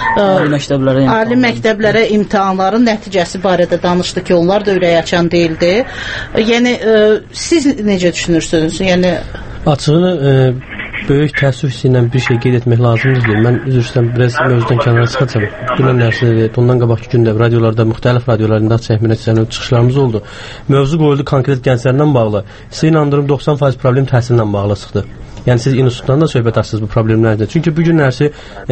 Ali məktəblərə imtahanların nəticəsi barədə danışdı ki, onlar da ürək açan deyildi. Yəni, siz necə düşünürsünüz? Yəni, açığını böyük təəssüf hissi ilə bir şey qeyd etmək lazımdır ki, mən üzr istəyirəm, biraz mövzudan kənara çıxacağam. Dünənlərsə, ondan qabaqki gündə radiolarda, müxtəlif radiolarında çəkmə çıxışlarımız oldu. Mövzu qoyuldu konkret gənclərlə bağlı. Sizə inandırım 90% problem təhsillə bağlı çıxdı. Yəni siz institutdan da söhbət açsınız bu problemlərdə. Çünki bu günlərsi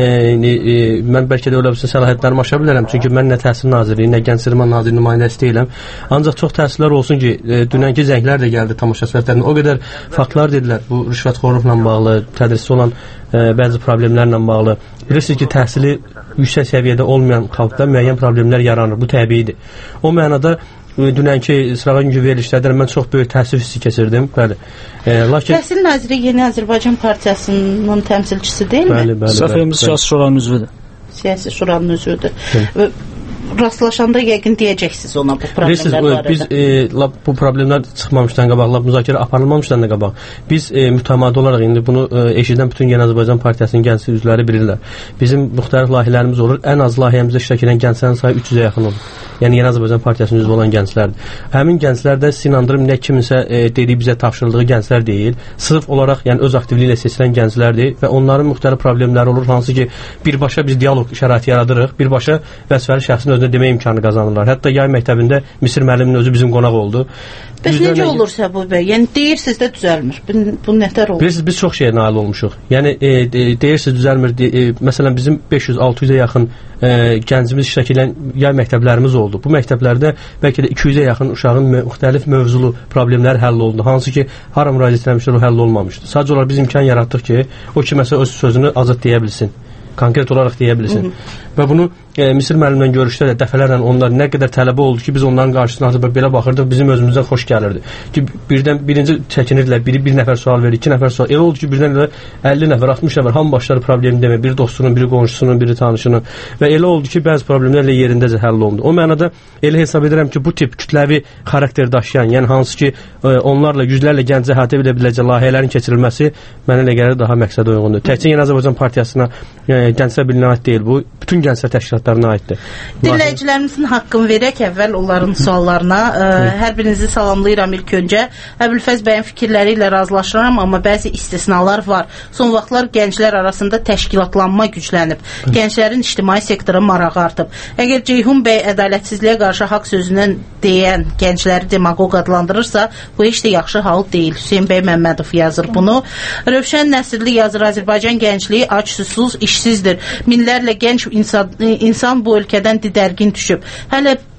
mən bəlkə də öyle bir səlahiyyətlərimi aşa bilərəm. Çünki mən nə Təhsil Nazirliyi, nə Gənclər İdman Nazirliyi nümayəndəsi deyiləm. Ancaq çox təəssüflər olsun ki, dünənki zənglər də gəldi tamaşaçılardan. O qədər faktlar dedilər bu rüşvətxorluqla bağlı, tədrisdə olan bəzi problemlərlə bağlı. Bilirsiniz ki, təhsili yüksək səviyyədə olmayan xalqda müəyyən problemlər yaranır. Bu təbiidir. O mənada dünənki sırağa günkü verilişlərdən mən çox böyük təəssüf hissi keçirdim. Bəli. Lakin Təhsil Naziri Yeni Azərbaycan Partiyasının təmsilçisi deyilmi? Bəli. Səfiyemiz Siyasi Şuranın üzvüdür. Siyasi Şuranın üzvüdür. Rastlaşanda yəqin deyəcəksiniz ona bu problemlər barədə. Biz bu problemlər çıxmamışdan qabaq, müzakirə aparılmamışdan da qabaq, biz mütəmadi olaraq indi bunu eşidən bütün Yeni Azərbaycan Partiyasının gənclər üzvləri bilirlər. Bizim müxtəlif layihələrimiz olur. Ən az layihəmizdə iştirak edən gənclərin sayı 300-ə yaxın olur. Yəni Yeni Azərbaycan Partiyasının üzvü olan gənclərdir. Həmin gənclər də inandırım nə kiminsə dediyi bizə tapşırıldığı gənclər deyil. Sırf olaraq, yəni öz aktivliyi ilə seçilən gənclərdir və onların müxtəlif problemləri olur, hansı ki, birbaşa biz dialoq şəraiti yaradırıq, birbaşa vəzifəli şəxsin özünə demək imkanı qazanırlar. Hətta yay məktəbində Misir müəlliminin özü bizim qonaq oldu. Bəs necə olursa bu bəy? Yəni deyirsiniz də düzəlmir. Bu nətər olur? Bilirsiniz, biz çox şeyə nail olmuşuq. Yəni deyirsiniz düzəlmir. Məsələn bizim 500-600-ə yaxın gəncimiz iştirak edən yay məktəblərimiz oldu. Bu məktəblərdə bəlkə də 200-ə yaxın uşağın müxtəlif mövzulu problemlər həll olundu. Hansı ki, hara müraciət etmişlər o həll olmamışdı. Sadəcə olaraq biz imkan yaratdıq ki, o kiməsə öz sözünü azad deyə bilsin. Konkret olaraq deyə bilsin. Və bunu Misir müəllimlə görüşdə də dəfələrlə onlar nə qədər tələbə oldu ki, biz onların qarşısına hazır belə baxırdıq, bizim özümüzdən xoş gəlirdi. Ki birinci çəkinirdilər, bir nəfər sual verir, 2 nəfər sual. Elə oldu ki, birdən elə 50 nəfər, 60 nəfər hamı başları problemi demə, biri dostunun, biri qonşusunun, biri tanışının və elə oldu ki, bəzi problemlərlə yerindəcə həll olundu. O mənada elə hesab edirəm ki, bu tip kütləvi xarakter daşıyan, yəni hansı ki, onlarla yüzlərlə gənc əhatə edə biləcək layihələrin keçirilməsi mənə elə gəlir daha məqsədə uyğundur. Təkcə Yeni Azərbaycan Partiyasına, Gənclər Birliyinə aid deyil bu, bütün gənclər təşkilatlarına aiddir. Dinləyicilərimizin haqqını verək əvvəl onların suallarına. Hər birinizi salamlayıram ilk öncə. Əbülfəz bəyin fikirləri ilə razılaşıram, amma bəzi istisnalar var. Son vaxtlar gənclər arasında təşkilatlanma güclənib. Gənclərin ictimai sektora marağı artıb. Əgər Ceyhun bəy ədalətsizliyə qarşı haqq sözünün deyən gəncləri demagog adlandırırsa, bu heç də yaxşı hal deyil. Hüseyn bəy Məmmədov yazır bunu. Rövşən Nəsirli yazır, Azərbaycan gəncliyi ac, susuz, işsizdir. Minlərlə gənc insan bu ölkədən didərgin düşüb. Hələ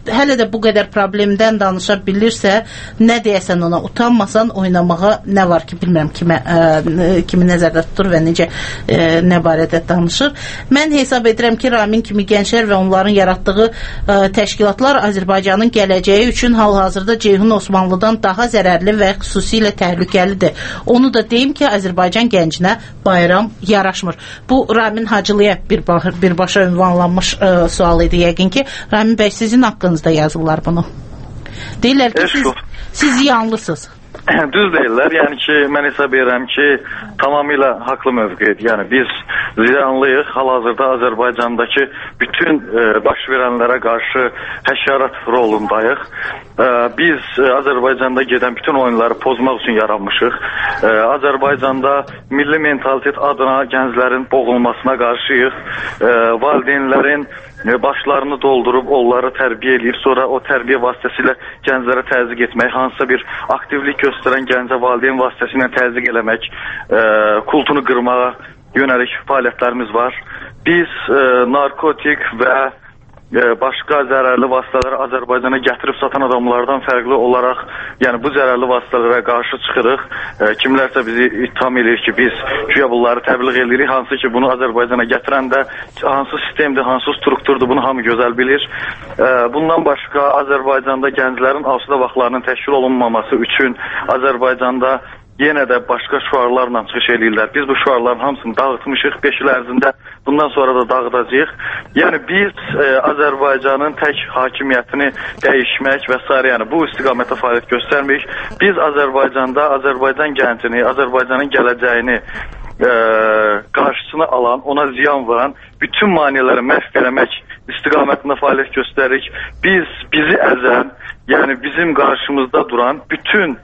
hələ də bu qədər problemdən danışa bilirsə, nə deyəsən ona, utanmasan oynamağa nə var ki, bilmirəm kimi nəzərdə tutur və necə nə barədə danışır. Mən hesab edirəm ki, Ramin kimi gənclər və onların yaratdığı təşkilatlar Azərbaycanın gələcəyi üçün hal-hazırda Ceyhun Osmanlıdan daha zərərli və xüsusilə təhlükəlidir. Onu da deyim ki, Azərbaycan gəncinə bayram yaraşmır. Bu, Ramin Hacılıya birbaşa ünvanlanmış sual idi yəqin ki. Ramin bəy, sizin haqqınızda yazırlar bunu. Deyirlər ki, siz yanlısınız. Düz deyirlər. Yəni ki, mən hesab edirəm ki, tamamilə haqlı mövqedir. Yəni biz ziyanlıyıq. Hal-hazırda Azərbaycandakı bütün baş verənlərə qarşı həşərat rolundayıq. Biz Azərbaycanda gedən bütün oyunları pozmaq üçün yaranmışıq. Azərbaycanda milli mentalitet adına gənclərin boğulmasına qarşıyıq. Valideynlərin başlarını doldurub onları tərbiyə eləyib, sonra o tərbiyə vasitəsilə gənclərə təzyiq etmək, hansısa bir aktivlik göstərən gəncə valideyn vasitəsilə təzyiq eləmək, kultunu qırmağa yönəlik fəaliyyətlərimiz var. Biz narkotik və başqa zərərli vasitələri Azərbaycana gətirib satan adamlardan fərqli olaraq, yəni bu zərərli vasitələrə qarşı çıxırıq. Kimlərsə bizi ittiham edir ki, biz güya bunları təbliğ edirik, hansı ki bunu Azərbaycana gətirən də hansı sistemdir, hansı strukturdur, bunu hamı gözəl bilir. Bundan başqa Azərbaycanda gənclərin asudə vaxtlarının təşkil olunmaması üçün Azərbaycanda yenə də başqa şüarlarla çıxış edirlər. Biz bu şüarların hamısını dağıtmışıq 5 il ərzində, bundan sonra da dağıdacağıq. Yəni biz Azərbaycanın tək hakimiyyətini dəyişmək və s. yəni bu istiqamətə fəaliyyət göstərmirik. Biz Azərbaycanda Azərbaycan gəncini, Azərbaycanın gələcəyini qarşısına alan, ona ziyan vuran bütün maneələri məhv eləmək istiqamətində fəaliyyət göstəririk. Biz bizi əzən, yəni bizim qarşımızda duran bütün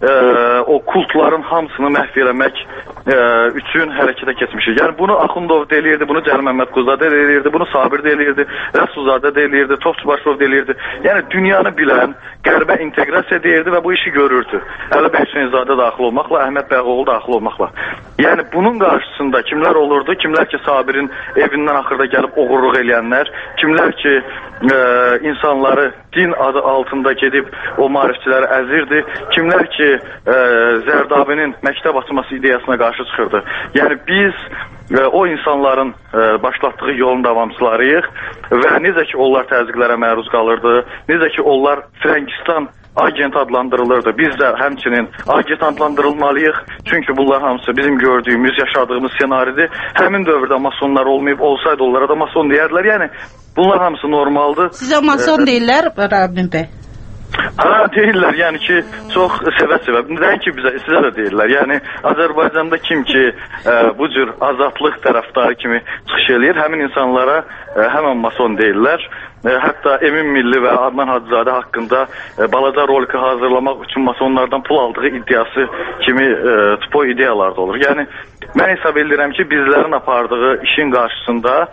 o kultların hamısını məhv eləmək üçün hərəkətə keçmişik. Yəni bunu Axundov deyilirdi, bunu Cəlil Məmmədquluzadə deyilirdi, bunu Sabir deyilirdi, Rəsulzadə deyilirdi, Topçubaşov deyilirdi. Yəni dünyanı bilən, qərbə inteqrasiya deyirdi və bu işi görürdü. Əli Bəhsünzadə daxil olmaqla, Əhməd Bəğoğlu daxil olmaqla. Yəni bunun qarşısında kimlər olurdu? Kimlər ki Sabirin evindən axırda gəlib oğurluq eləyənlər, kimlər ki insanları din adı altında gedib o maarifçiləri əzirdi, kimlər ki Zərdabinin məktəb açması ideyasına qarşı çıxırdı. Yəni biz o insanların başlatdığı yolun davamçılarıyıq və necə ki onlar təzyiqlərə məruz qalırdı, necə ki onlar Frəngistan agent adlandırılırdı. Biz də həmçinin agent adlandırılmalıyıq. Çünki bunlar hamısı bizim gördüyümüz, yaşadığımız senaridir. Həmin dövrdə masonlar olmayıb, olsaydı onlara da mason deyərdilər. Yəni bunlar hamısı normaldır. Sizə mason deyirlər, Ramin bəy? Deyirlər, yəni ki, çox sevə-sevə. Nədən ki, sizə də deyirlər. Yəni, Azərbaycanda kim ki, bu cür azadlıq tərəfdarı kimi çıxış eləyir, həmin insanlara həmən mason deyirlər. Hətta Emin Milli və Adnan Hacızadə haqqında balaca rolika hazırlamaq üçün masonlardan pul aldığı iddiası kimi tupo ideyalar da olur. Yəni, mən hesab edirəm ki, bizlərin apardığı işin qarşısında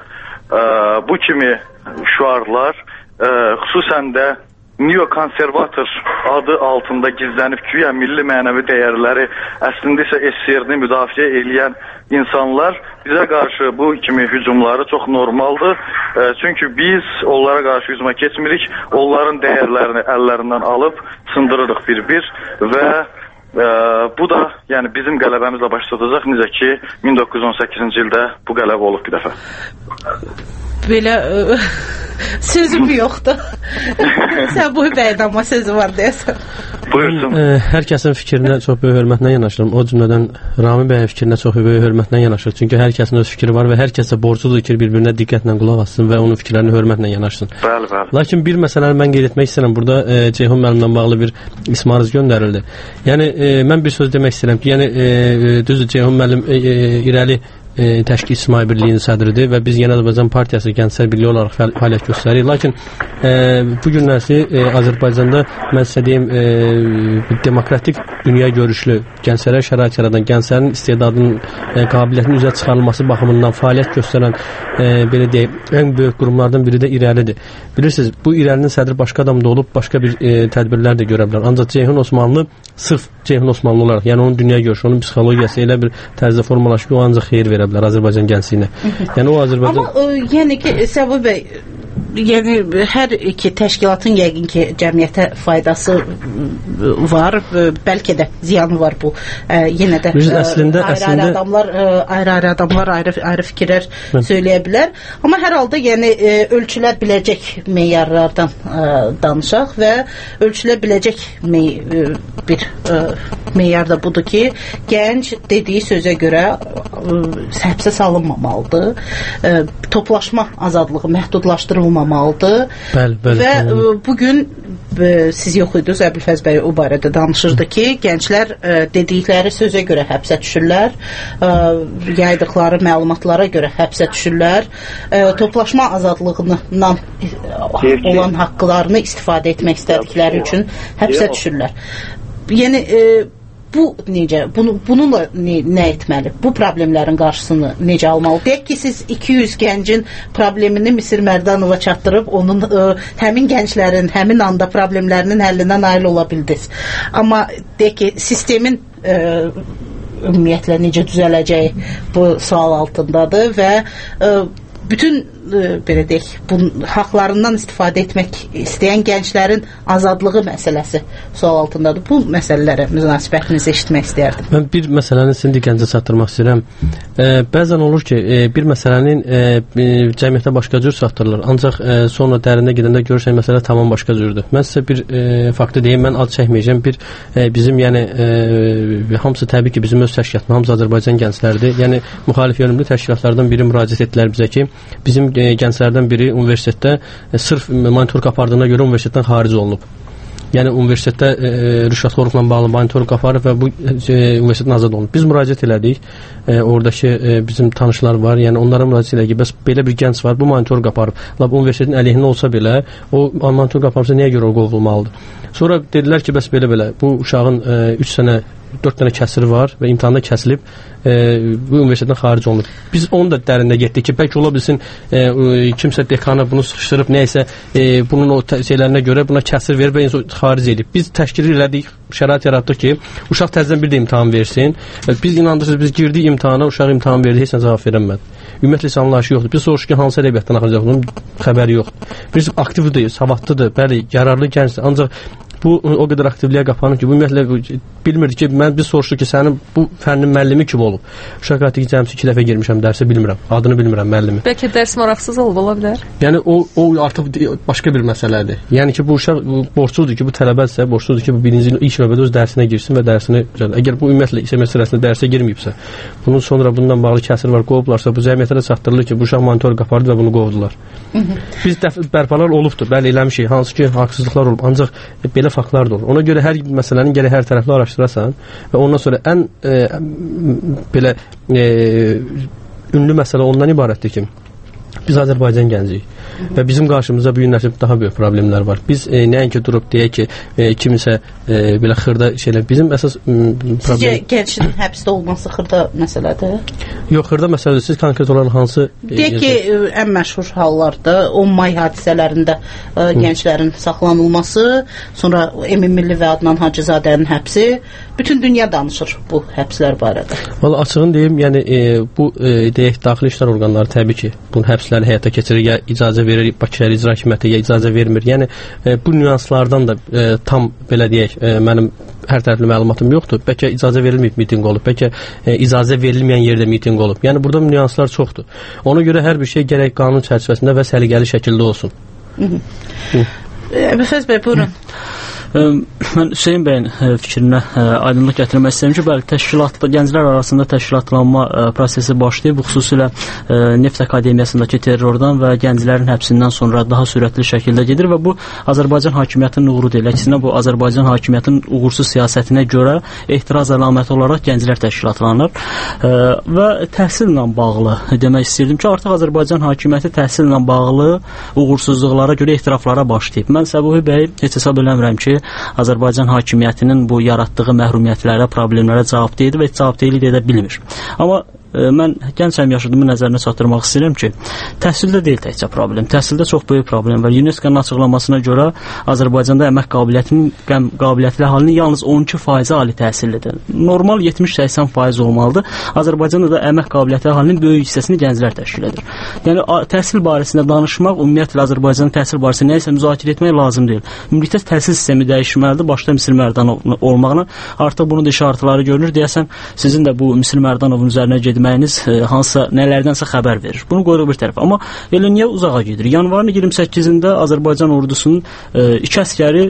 bu kimi şüarlar, xüsusən də neokonservator adı altında gizlənib güya milli mənəvi dəyərləri əslində isə SSR-ni müdafiə edən insanlar bizə qarşı bu kimi hücumları çox normaldır. Çünki biz onlara qarşı hücuma keçmirik, onların dəyərlərini əllərindən alıb sındırırıq bir-bir və bu da yəni bizim qələbəmizlə baş tutacaq. Necə ki 1918-ci ildə bu qələbə olub bir dəfə. Belə sözüm yoxdur. Sən bu bəyin amma sözü var deyəsən. Buyursun. Hər kəsin fikrinə çox böyük hörmətlə yanaşıram. O cümlədən Ramin bəyin fikrinə çox böyük hörmətlə yanaşır. Çünki hər kəsin öz fikri var və hər kəsə borcludur ki, bir-birinə diqqətlə qulaq assın və onun fikirlərini hörmətlə yanaşsın. Bəli, bəli. Lakin bir məsələni mən qeyd etmək istəyirəm. Burada Ceyhun müəllimlə bağlı bir ismarız göndərildi. Yəni mən bir söz demək istəyirəm ki, yəni düzdür, Ceyhun müəllim irəli Təşkil İctimai Birliyinin sədridir və biz Yeni Azərbaycan Partiyası Gənclər Birliyi olaraq fəaliyyət göstəririk. Lakin bu günlərsi Azərbaycanda mən sizə deyim demokratik dünya görüşlü gənclərə şərait yaradan, gənclərin istedadının, qabiliyyətinin üzə çıxarılması baxımından fəaliyyət göstərən belə deyim, ən böyük qurumlardan biri də İrəlidir. Bilirsiniz, bu İrəlinin sədri başqa adam da olub, başqa bir tədbirlər də görə bilər. Ancaq Ceyhun Osmanlı sırf Ceyhun Osmanlı olaraq, yəni onun dünya görüşü, onun psixologiyası elə bir tərzdə formalaşıb ki, o ancaq xeyir verə bilər Azərbaycan gəncliyinə. Yəni o Azərbaycan... Amma yəni ki, Səbu bəy, yəni hər iki təşkilatın yəqin ki, cəmiyyətə faydası var, bəlkə də ziyanı var bu. Yenə də ayrı-ayrı adamlar ayrı fikirlər söyləyə bilər. Amma hər halda yəni ölçülə biləcək meyarlardan danışaq və ölçülə biləcək bir meyar da budur ki, gənc dediyi sözə görə həbsə salınmamalıdır. Toplaşma azadlığı məhdudlaşdırılmamalıdır. Və bugün siz yox idiniz, Əbülfəz bəy o barədə danışırdı ki, gənclər dedikləri sözə görə həbsə düşürlər, yaydıqları məlumatlara görə həbsə düşürlər, toplaşma azadlığından olan haqqlarını istifadə etmək istədikləri üçün həbsə düşürlər. Yəni bu necə, bununla nə etməli? Bu problemlərin qarşısını necə almalı? Deyək ki, siz 200 gəncin problemini Misir Mərdanova çatdırıb, onun həmin gənclərin, həmin anda problemlərinin həllinə nail ola bildiniz. Amma deyək ki, sistemin ümumiyyətlə necə düzələcəyi bu sual altındadır və bütün belə deyək, bu haqlarından istifadə etmək istəyən gənclərin azadlığı məsələsi sual altındadır. Bu məsələlərə münasibətinizi eşitmək istəyərdim. Mən bir məsələni sizin diqqətinizə çatdırmaq istəyirəm. Bəzən olur ki, bir məsələnin cəmiyyətə başqa cür çatdırılır. Ancaq sonra dərinə gedəndə görürsən məsələ tamam başqa cürdür. Mən sizə bir faktı deyim, mən ad çəkməyəcəm. Bizim yəni hamısı təbii ki, bizim öz təşkilatımız, hamısı Azərbaycan gəncləridir. Yəni müxalif yönümlü təşkilatlardan biri müraciət etdilər bizə ki, bizim gənclərdən biri universitetdə sırf monitorinq apardığına görə universitetdən xaric olunub. Yəni universitetdə rüşvətxorluqla bağlı monitorinq aparıb və bu universitetdən azad olunub. Biz müraciət elədik. Oradakı bizim tanışlar var. Yəni onlara müraciət elədik ki, bəs belə bir gənc var, bu monitorinq aparıb. Lap universitetin əleyhinə olsa belə, o monitorinq aparsa niyə görə o qovulmalıdır? Sonra dedilər ki, bəs belə bu uşağın 4 dənə kəsiri var və imtahanda kəsilib bu universitetdən xaric olunur. Biz onu da dərində getdik ki, bəlkə ola bilsin kimsə dekana bunu sıxışdırıb, nəysə bunun o şeylərinə görə buna kəsir verib və xaric edib. Biz təşkil elədik, şərait yaratdıq ki, uşaq təzədən bir də imtahan versin. Biz inandırırıq, biz girdik imtahana, uşaq imtahan verdi, heç nə cavab verəmədi. Ümumiyyətlə heç anlayışı yoxdur. Biz soruşduq ki, hansı ədəbiyyatdan axıracaq, bunun xəbəri yoxdur. Biz aktivdir, savadlıdır, bəli, yararlı gəncdir. Ancaq bu o qədər aktivliyə qapanıb ki, bu ümumiyyətlə bilmirdi ki, biz soruşduq ki, sənin bu fənnin müəllimi kim olub? Uşaq qatı cəmsi 2 dəfə girmişəm dərsə, bilmirəm. Adını bilmirəm müəllimi. Bəlkə dərs maraqsız olub, ola bilər. Yəni o artıq başqa bir məsələdir. Yəni ki, bu uşaq borcludur ki, bu tələbədirsə, borcludur ki, bu birinci ilk növbədə öz dərsinə girsin və dərsini əgər bu ümumiyyətlə semestr ərzində dərsə girməyibsə, bunun sonra bundan bağlı kəsir var, qovublarsa, bu cəmiyyətə də çatdırılır ki, bu uşaq monitor qapardı və bunu qovdular. Biz bərpalar olubdur, bəli eləmişik, hansı ki, haqsızlıqlar olub, ancaq belə faktlar da olur. Ona görə hər məsələnin gərək hər tərəfli araşdırasan və ondan sonra ən belə ünlü məsələ ondan ibarətdir ki, biz Azərbaycan gənciyik və bizim qarşımıza bu günlərdə daha böyük problemlər var. Biz nəinki durub deyək ki, kimisə belə xırda şeylər, bizim əsas problem... Sizcə gəncin həbsdə olması xırda məsələdir? Yox, xırda məsələdir. Siz konkret olaraq hansı... Deyək ki, ən məşhur hallarda 10 may hadisələrində gənclərin saxlanılması, sonra Emin Milli və Adnan Hacızadənin həbsi, bütün dünya danışır bu həbslər barədə. Valla açığını deyim, yəni bu deyək daxili işlər orqanları təbii ki, bunun həbsləri həyata keçirir, ya icazə verir, Bakı Şəhər İcra Hakimiyyəti, ya icazə vermir. Yəni bu nüanslardan da tam belə deyək, mənim hər tərəfli məlumatım yoxdur. Bəlkə icazə verilməyib mitinq olub, bəlkə icazə verilməyən yerdə mitinq olub. Yəni burada nüanslar çoxdur. Ona görə hər bir şey gərək qanun çərçivəsində və səliqəli şəkildə olsun. Əbülfəz bəy, buyurun. Mən Hüseyn bəyin fikrinə aydınlıq gətirmək istəyirəm ki, bəli, gənclər arasında təşkilatlanma prosesi başlayıb, xüsusilə Neft Akademiyasındakı terrordan və gənclərin həbsindən sonra daha sürətli şəkildə gedir və bu Azərbaycan hakimiyyətinin uğuru deyil. Əksinə bu Azərbaycan hakimiyyətinin uğursuz siyasətinə görə ehtiraz əlaməti olaraq gənclər təşkilatlanır və təhsillə bağlı demək istəyirdim ki, artıq Azərbaycan hakimiyyəti təhsillə bağlı uğursuzluqlara görə etiraflara başlayıb. Mən Səbuhi bəy heç hesab eləmirəm ki, Azərbaycan hakimiyyətinin bu yaratdığı məhrumiyyətlərə, problemlərə cavabdehdir və cavabdehlik edə bilmir. Amma mən gənc həmyaşıdımı nəzərinə çatdırmaq istəyirəm ki, təhsildə deyil təkcə problem. Təhsildə çox böyük problem var. UNESCO-nun açıqlamasına görə Azərbaycanda əmək qabiliyyətli əhalinin yalnız 12% ali təhsillidir. Normal 70-80% olmalıdır. Azərbaycanda da əmək qabiliyyətli əhalinin böyük hissəsini gənclər təşkil edir. Yəni təhsil barəsində danışmaq, ümumiyyətlə Azərbaycanın təhsil barəsində nəyisə müzakirə etmək lazım deyil. Ümumiyyətlə təhsil sistemi dəyişməlidir. Başda Misir Mərdanov olmağına artıq bunun da işarətləri görünür. Deyəsən sizin də bu Misir Mərdanovun üzərinə getməyiniz hansısa nələrdənsə xəbər verir. Bunu qoyuruq bir tərəfə. Amma elə niyə uzağa gedir? Yanvarın 28-də Azərbaycan ordusunun 2 əskəri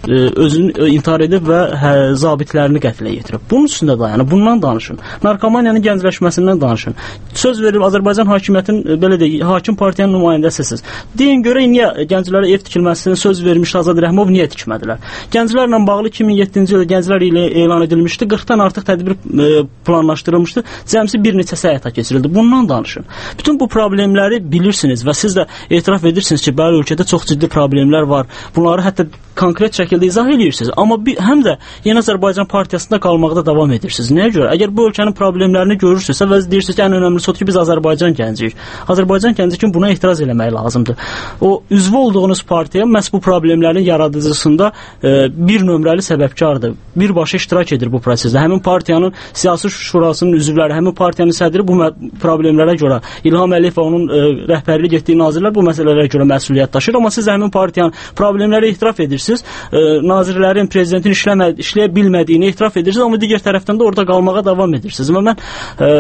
özünü intihar edib və zabitlərini qətlə yetirib. Bunun üstündə dayanın, bundan danışın. Narkomaniyanın gəncləşməsindən danışın. Söz verir Azərbaycan hakimiyyətinin belə deyək, hakim partiyanın nümayəndəsisiz. Deyin görə niyə gənclərə ev tikilməsini söz vermiş Azad Rəhimov niyə tikmədilər? Gənclərlə bağlı 2007-ci ildə gənclər ilə elan edilmişdi. 40-dan artıq tədbir planlaşdırılmışdı. Cəmsi bir neçəsi həyata keçirildi. Bundan danışın. Bütün bu problemləri bilirsiniz və siz də etiraf edirsiniz ki, bəli ölkədə çox ciddi problemlər var. Bunları hətta konkret şəkildə izah edirsiniz. Amma həm də Yeni Azərbaycan Partiyasında qalmaqda davam edirsiniz. Nəyə görə? Əgər bu ölkənin problemlərini görürsünüzsə və deyirsiniz ki, ən önəmlisi odur ki, biz Azərbaycan gənciyik. Azərbaycan gənci kimi buna etiraz eləmək lazımdır. O üzvü olduğunuz partiya məhz bu problemlərin yaradıcısında bir nömrəli səbəbkardır. Birbaşa iştirak edir bu prosesdə. Həmin partiyanın siyasi şurasının üzvləri, həmin partiyanın sədri bu problemlərə görə, İlham Əliyev və onun rəhbərlik etdiyi nazirlər bu məsələlərə görə məsuliyyət daşır. Amma siz həmin partiyanın problemləri etiraf edirsiniz, nazirlərin, prezidentin işləyə bilmədiyini etiraf edirsiniz, amma digər tərəfdən də orada qalmağa davam edirsiniz. Və mən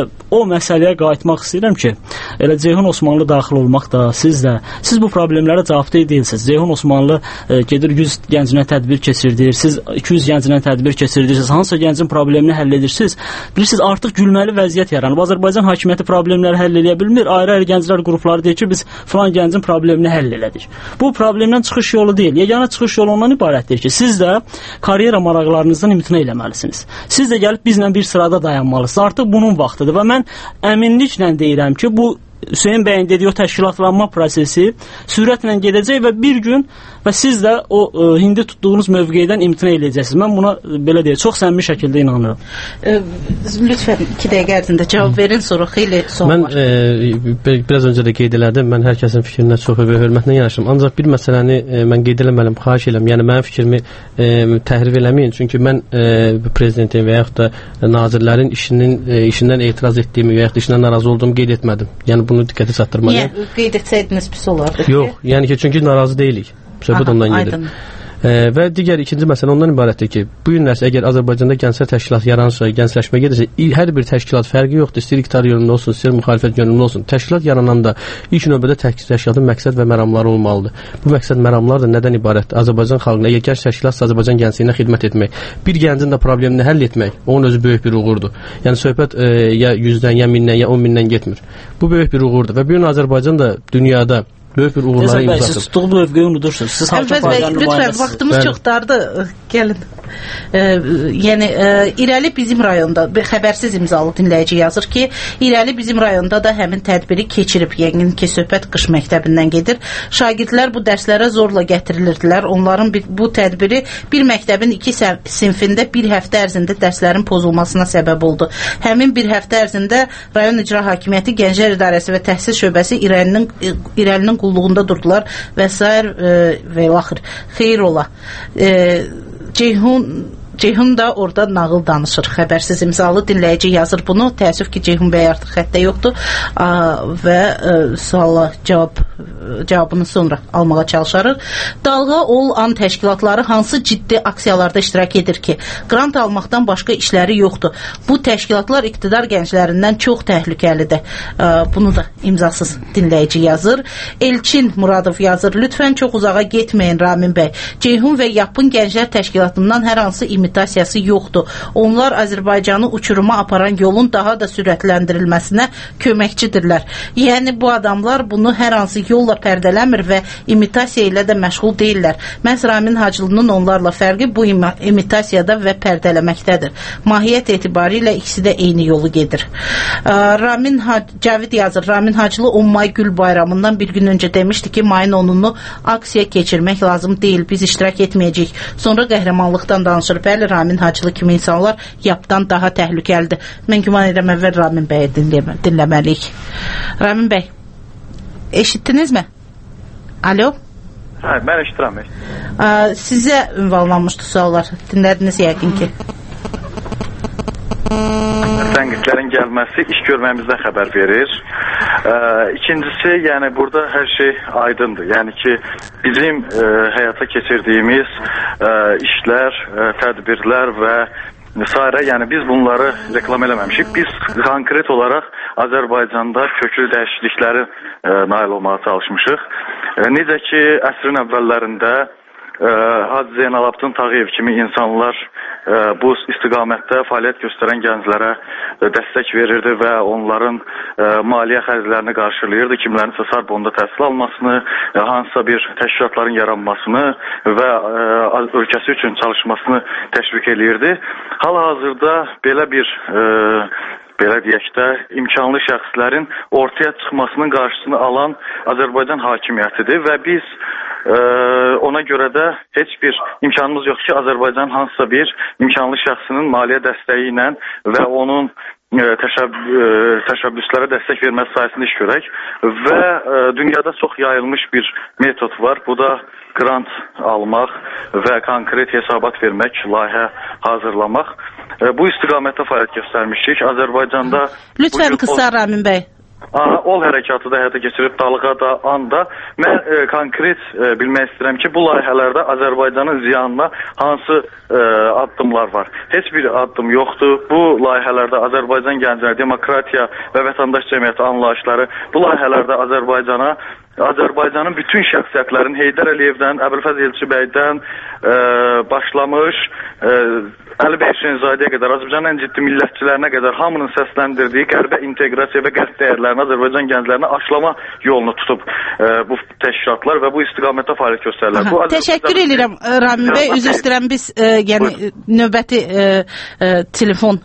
o məsələyə qayıtmaq istəyirəm ki, elə Ceyhun Osmanlı daxil olmaq da, siz bu problemlərə cavabdeh deyilsiniz. Ceyhun Osmanlı gedir 100 gənclə tədbir keçirdir, siz 200 gənclə tədbir keçirirsiniz, hansısa gəncin problemini həll edirsiniz. Bilirsiniz, artıq gülməli vəziyyət yaranıb. Azərbaycan hakimiyyəti problemləri həll edə bilmir. Ayrı-ayrı gənclər qrupları deyir ki, biz falan gəncin problemini həll elədik. Bu problemdən çıxış yolu deyil. Yeganə çıxış yolu ondan ibarətdir ki, siz də karyera maraqlarınızdan imtina eləməlisiniz. Siz də gəlib bizlə bir sırada dayanmalısınız. Artıq bunun vaxtıdır və mən əminliklə deyirəm ki, bu Hüseyn bəyin dediyi o təşkilatlanma prosesi sürətlə gedəcək və bir gün və siz də o indi tutduğunuz mövqedən imtina edəcəksiniz. Mən buna belə deyək, çox səmimi şəkildə inanıram. Lütfən 2 dəqiqə ərzində cavab verin, sonra xeyli sual var. Mən biraz öncə də qeyd elədim, mən hər kəsin fikrinə çox hörmətlə yanaşıram. Ancaq bir məsələni mən qeyd eləməliyəm, xahiş edirəm. Yəni mənim fikrimi təhrif eləməyin, çünki mən prezidentin və yaxud da nazirlərin işindən etiraz etdiyimi və yaxud da işindən narazı olduğumu qeyd etmədim. Yəni bunu diqqətə çatdırmalıyam. Niyə qeyd etsəydiniz pis olardı? Yox, yəni ki, çünki narazı deyilik. Söhbət ondan gedir. Və digər ikinci məsələ ondan ibarətdir ki, bu günlərsə əgər Azərbaycanda gənclər təşkilatı yaranırsa, gəncləşmə gedirsə, hər bir təşkilat fərqi yoxdur. İstəyir iqtidar yönümlü olsun, istəyir müxalifət yönümlü olsun. Təşkilat yarananda ilk növbədə təşkilatın məqsəd və məramları olmalıdır. Bu məqsəd məramlar da nədən ibarətdir? Azərbaycan xalqına, əgər gənc təşkilatsa Azərbaycan gəncliyinə xidmət etmək, bir gəncin də problemini həll etmək, onun özü böyük bir uğurdur. Yəni söhbət ya 100-dən, ya 1000-dən, ya 10.000-dən getmir. Bu böyük bir uğurdur və bu gün Azərbaycan da dünyada böyük bir uğurlara imza atır. Siz tutduğu mövqeyi unudursunuz. Siz hakim partiyanın nümayəndəsiniz. Lütfən, vaxtımız çox dardır. Gəlin. Yəni İrəli bizim rayonda xəbərsiz imzalı dinləyici yazır ki, İrəli bizim rayonda da həmin tədbiri keçirib. Yəqin ki, söhbət qış məktəbindən gedir. Şagirdlər bu dərslərə zorla gətirirdilər. Onların bu tədbiri bir məktəbin 2 sinfində bir həftə ərzində dərslərin pozulmasına səbəb oldu. Həmin bir həftə ərzində rayon icra hakimiyyəti, Gənclər İdarəsi və Təhsil şöbəsi İrəlinin qulluğunda durdular və sair və ilaxır. Xeyir ola. Ceyhun da orada nağıl danışır. Xəbərsiz imzalı dinləyici yazır bunu. Təəssüf ki, Ceyhun bəy artıq xəttə yoxdur və suala cavabını sonra almağa çalışarıq. Dalğa Ol An təşkilatları hansı ciddi aksiyalarda iştirak edir ki, qrant almaqdan başqa işləri yoxdur. Bu təşkilatlar iqtidar gənclərindən çox təhlükəlidir. Bunu da imzasız dinləyici yazır. Elçin Muradov yazır. Lütfən çox uzağa getməyin Ramin bəy. Ceyhun və Yapın Gənclər Təşkilatından hər hansı imitasiyası yoxdur. Onlar Azərbaycanı uçuruma aparan yolun daha da sürətləndirilməsinə köməkçidirlər. Yəni bu adamlar bunu hər hansı yolla pərdələmir və imitasiya ilə də məşğul deyirlər. Məhz Ramin Hacılının onlarla fərqi bu imitasiyada və pərdələməkdədir. Mahiyyət etibarilə ikisi də eyni yolu gedir. Cavid yazır. Ramin Hacılı 10 may Gül bayramından bir gün öncə demişdi ki, mayın 10-unu aksiya keçirmək lazım deyil. Biz iştirak etməyəcəyik. Sonra qəhrəmanlıqdan danışır. Bəli, Bəli, Ramin Hacılı kimi insanlar yapdan daha təhlükəlidir. Mən güman edirəm əvvəl Ramin bəyi dinləməliyik. Ramin bəy, eşitdinizmi? Alo? Hə, mən eşitirəm. Sizə ünvanlanmışdı suallar. Dinlədiniz yəqin ki. Tənqidlərin gəlməsi iş görməyimizdən xəbər verir. İkincisi, yəni burada hər şey aydındır. Yəni ki, bizim həyata keçirdiyimiz işlər, tədbirlər və s. Yəni biz bunları reklam eləməmişik. Biz konkret olaraq Azərbaycanda köklü dəyişiklikləri nail olmağa çalışmışıq. Necə ki, əsrin əvvəllərində Hacı Zeynalabdin Tağıyev kimi insanlar bu istiqamətdə fəaliyyət göstərən gənclərə dəstək verirdi və onların maliyyə xərclərini qarşılayırdı. Kimlərin isə Sorbonda təhsil almasını, hansısa bir təşkilatların yaranmasını və ölkəsi üçün çalışmasını təşviq eləyirdi. Hal-hazırda belə bir belə deyək də, imkanlı şəxslərin ortaya çıxmasının qarşısını alan Azərbaycan hakimiyyətidir və biz ona görə də heç bir imkanımız yox ki, Azərbaycan hansısa bir imkanlı şəxsinin maliyyə dəstəyi ilə və onun təşəbbüslərə dəstək verməsi sayəsində iş görək və dünyada çox yayılmış bir metod var. Bu da grant almaq və konkret hesabat vermək, layihə hazırlamaq. Bu istiqamətdə fəaliyyət göstərmişik. Azərbaycanda... Lütfən qısa Ramin bəy. Ol hərəkatı da həyata keçirib Dalğa da, Anda. Mən konkret bilmək istəyirəm ki, bu layihələrdə Azərbaycanın ziyanına hansı addımlar var? Heç bir addım yoxdur. Bu layihələrdə Azərbaycan gəncləri, demokratiya və vətəndaş cəmiyyəti anlayışları bu layihələrdə Azərbaycanın bütün şəxsiyyətlərin Heydər Əliyevdən, Əbülfəz Elçibəydən başlamış, Əli bəy Hüseynzadəyə qədər, Azərbaycanın ən ciddi millətçilərinə qədər hamının səsləndirdiyi qərbə inteqrasiya və qərb dəyərlərini Azərbaycan gənclərinə aşılama yolunu tutub bu təşkilatlar və bu istiqamətdə fəaliyyət göstərirlər. Təşəkkür edirəm Ramin bəy. Üzr istəyirəm, biz növbəti telefon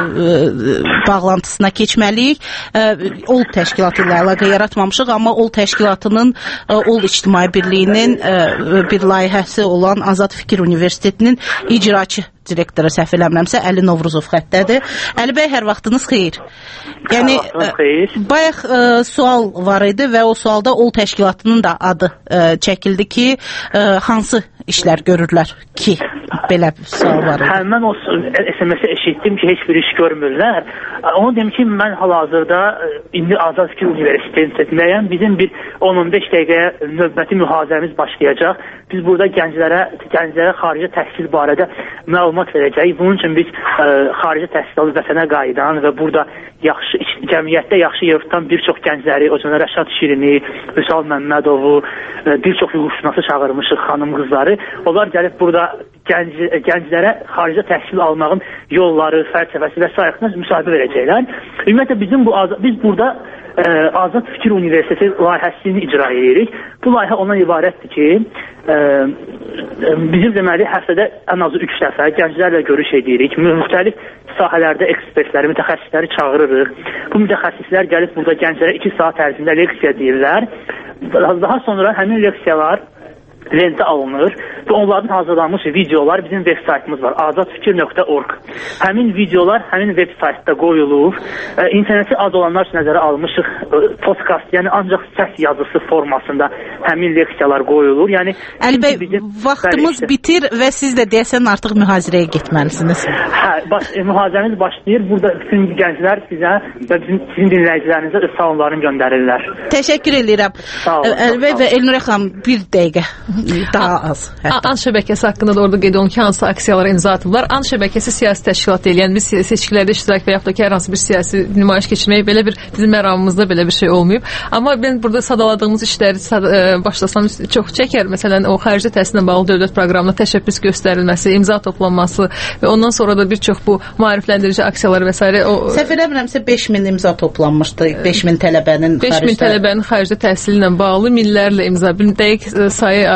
bağlantısına keçməliyik. OL təşkilatı ilə əlaqə yaratmamışıq, amma OL təşkilatının, OL İctimai Birliyinin bir layihəsi olan Azad Fikir Universitetinin icraçı direktoru, səhv eləmirəmsə, Əli Novruzov xəttədir. Əli bəy, hər vaxtınız xeyir. Yəni, bayaq sual var idi və o sualda OL təşkilatının da adı çəkildi ki, hansı işlər görürlər ki, belə bir sual var idi. Mən o SMS-i eşitdim ki, heç bir iş görmürlər. Onu deyim ki, mən hal-hazırda indi Azad Fikir Universitetinin müəyyən bizim bir 10-15 dəqiqəyə növbəti mühazirəmiz başlayacaq. Biz burada gənclərə xarici təhsil barədə məlumat verəcəyik. Bunun üçün biz xarici təhsil alıb vətənə qayıdan və burada cəmiyyətdə yaxşı yer tutan bir çox gəncləri, o cümlə Rəşad Şirini, Vüsal Məmmədovu, bir çox hüquqşünası çağırmışıq, xanım qızları. Onlar gəlib burada gənclərə xarici təhsil almağın yolları, fəlsəfəsi və s. müsahibə verəcəklər. Ümumiyyətlə, biz burada Azad Fikir Universiteti layihəsini icra edirik. Bu layihə ondan ibarətdir ki, bizim deməli həftədə ən azı 3 dəfə gənclərlə görüş edirik. Müxtəlif sahələrdə ekspertləri, mütəxəssisləri çağırırıq. Bu mütəxəssislər gəlib burada gənclərə 2 saat ərzində leksiya deyirlər. Daha sonra həmin leksiyalar lentə alınır və onların hazırlanmış videolar bizim web saytımız var, azadfikir.org. Həmin videolar həmin web saytda qoyulur. İnterneti az olanlar üçün nəzərə almışıq podcast, yəni ancaq səs yazısı formasında həmin leksiyalar qoyulur. Yəni Əli bəy, vaxtımız bitir və siz də deyəsən artıq mühazirəyə getməlisiniz. Mühazirəmiz başlayır. Burada bütün gənclər sizə və sizin dinləyicilərinizə öz salamlarını göndərirlər. Təşəkkür edirəm. Əli bəy və Elnurə xanım, bir dəqiqə. Daha az. AN şəbəkəsi haqqında da orada qeyd olunur ki, hansı aksiyalara imza atıblar. AN şəbəkəsi siyasi təşkilat deyil. Yəni biz seçkilərdə iştirak və yaxud da ki, hər hansı bir siyasi nümayiş keçirmək belə bir bizim məramımızda belə bir şey olmayıb. Amma mən burada sadaladığımız işləri başlasam çox çəkər. Məsələn, o xarici təhsillə bağlı dövlət proqramına təşəbbüs göstərilməsi, imza toplanması və ondan sonra da bir çox bu maarifləndirici aksiyalar və s. Səhv eləmirəmsə 5000 imza toplanmışdı. 5000 tələbənin xaricdə təhsili ilə bağlı minlərlə imza. Bir dəqiq sayı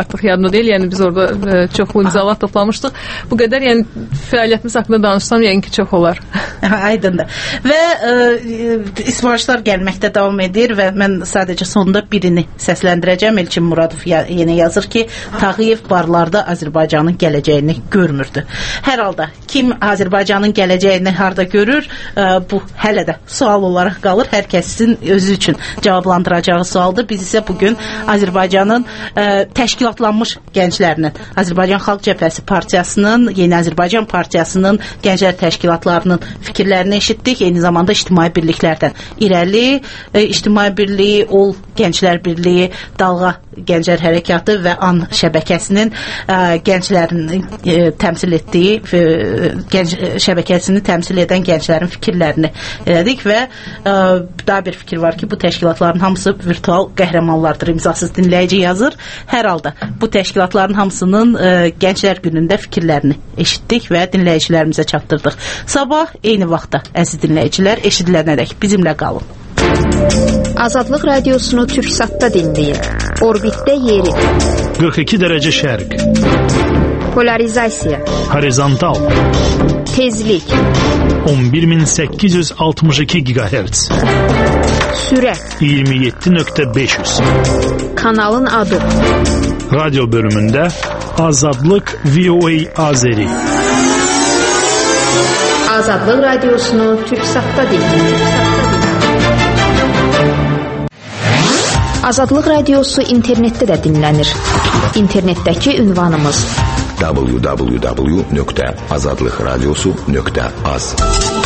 artıq yadımda deyil. Yəni biz orada çoxlu imzalar toplamışdıq. Bu qədər, yəni fəaliyyətimiz haqqında danışsam, yəni ki, çox olar. Aydındır. Və sifarişlər gəlməkdə davam edir və mən sadəcə sonunda birini səsləndirəcəm. Elçin Muradov yenə yazır ki, Tağıyev barlarda Azərbaycanın gələcəyini görmürdü. Hər halda kim Azərbaycanın gələcəyini harda görür, bu hələ də sual olaraq qalır. Hər kəsin özü üçün cavablandıracağı sualdır. Biz isə bugün Azərbaycanın təşkilatlanmış gənclərinin, Azərbaycan Xalq Cəbhəsi Partiyasının, Yeni Azərbaycan Partiyasının gənclər təşkilatlarının fikirlərini eşitdik. Eyni zamanda ictimai birliklərdən İrəli İctimai Birliyi, Ol Gənclər Birliyi, Dalğa Gənclər Hərəkatı və AN şəbəkəsinin gənclərin təmsil etdiyi, gənc şəbəkəsini təmsil edən gənclərin fikirlərini elədik və daha bir fikir var ki, bu təşkilatların hamısı virtual qəhrəmanlardır, imzasız dinləyici yazır. Hər halda bu təşkilatların hamısının Gənclər Günündə fikirlərini eşitdik və dinləyicilərimizə çatdırdıq. Sabah eyni vaxtda əziz dinləyicilər, eşidilənədək bizimlə qalın. Azadlıq Radiosunu Türksatda dinləyin. Orbitdə yeri 42 dərəcə şərq, polarizasiya, horizontal, tezlik, 11862 GHz, sürət, 27.500. Kanalın adı. Radyo bölümündə Azadlıq VOA Azeri. Azadlıq Radiosunu Türksatda dinləyin. Azadlıq Radiosu internetdə də dinlənir. İnternetdəki ünvanımız www.azadlıqradiosu.az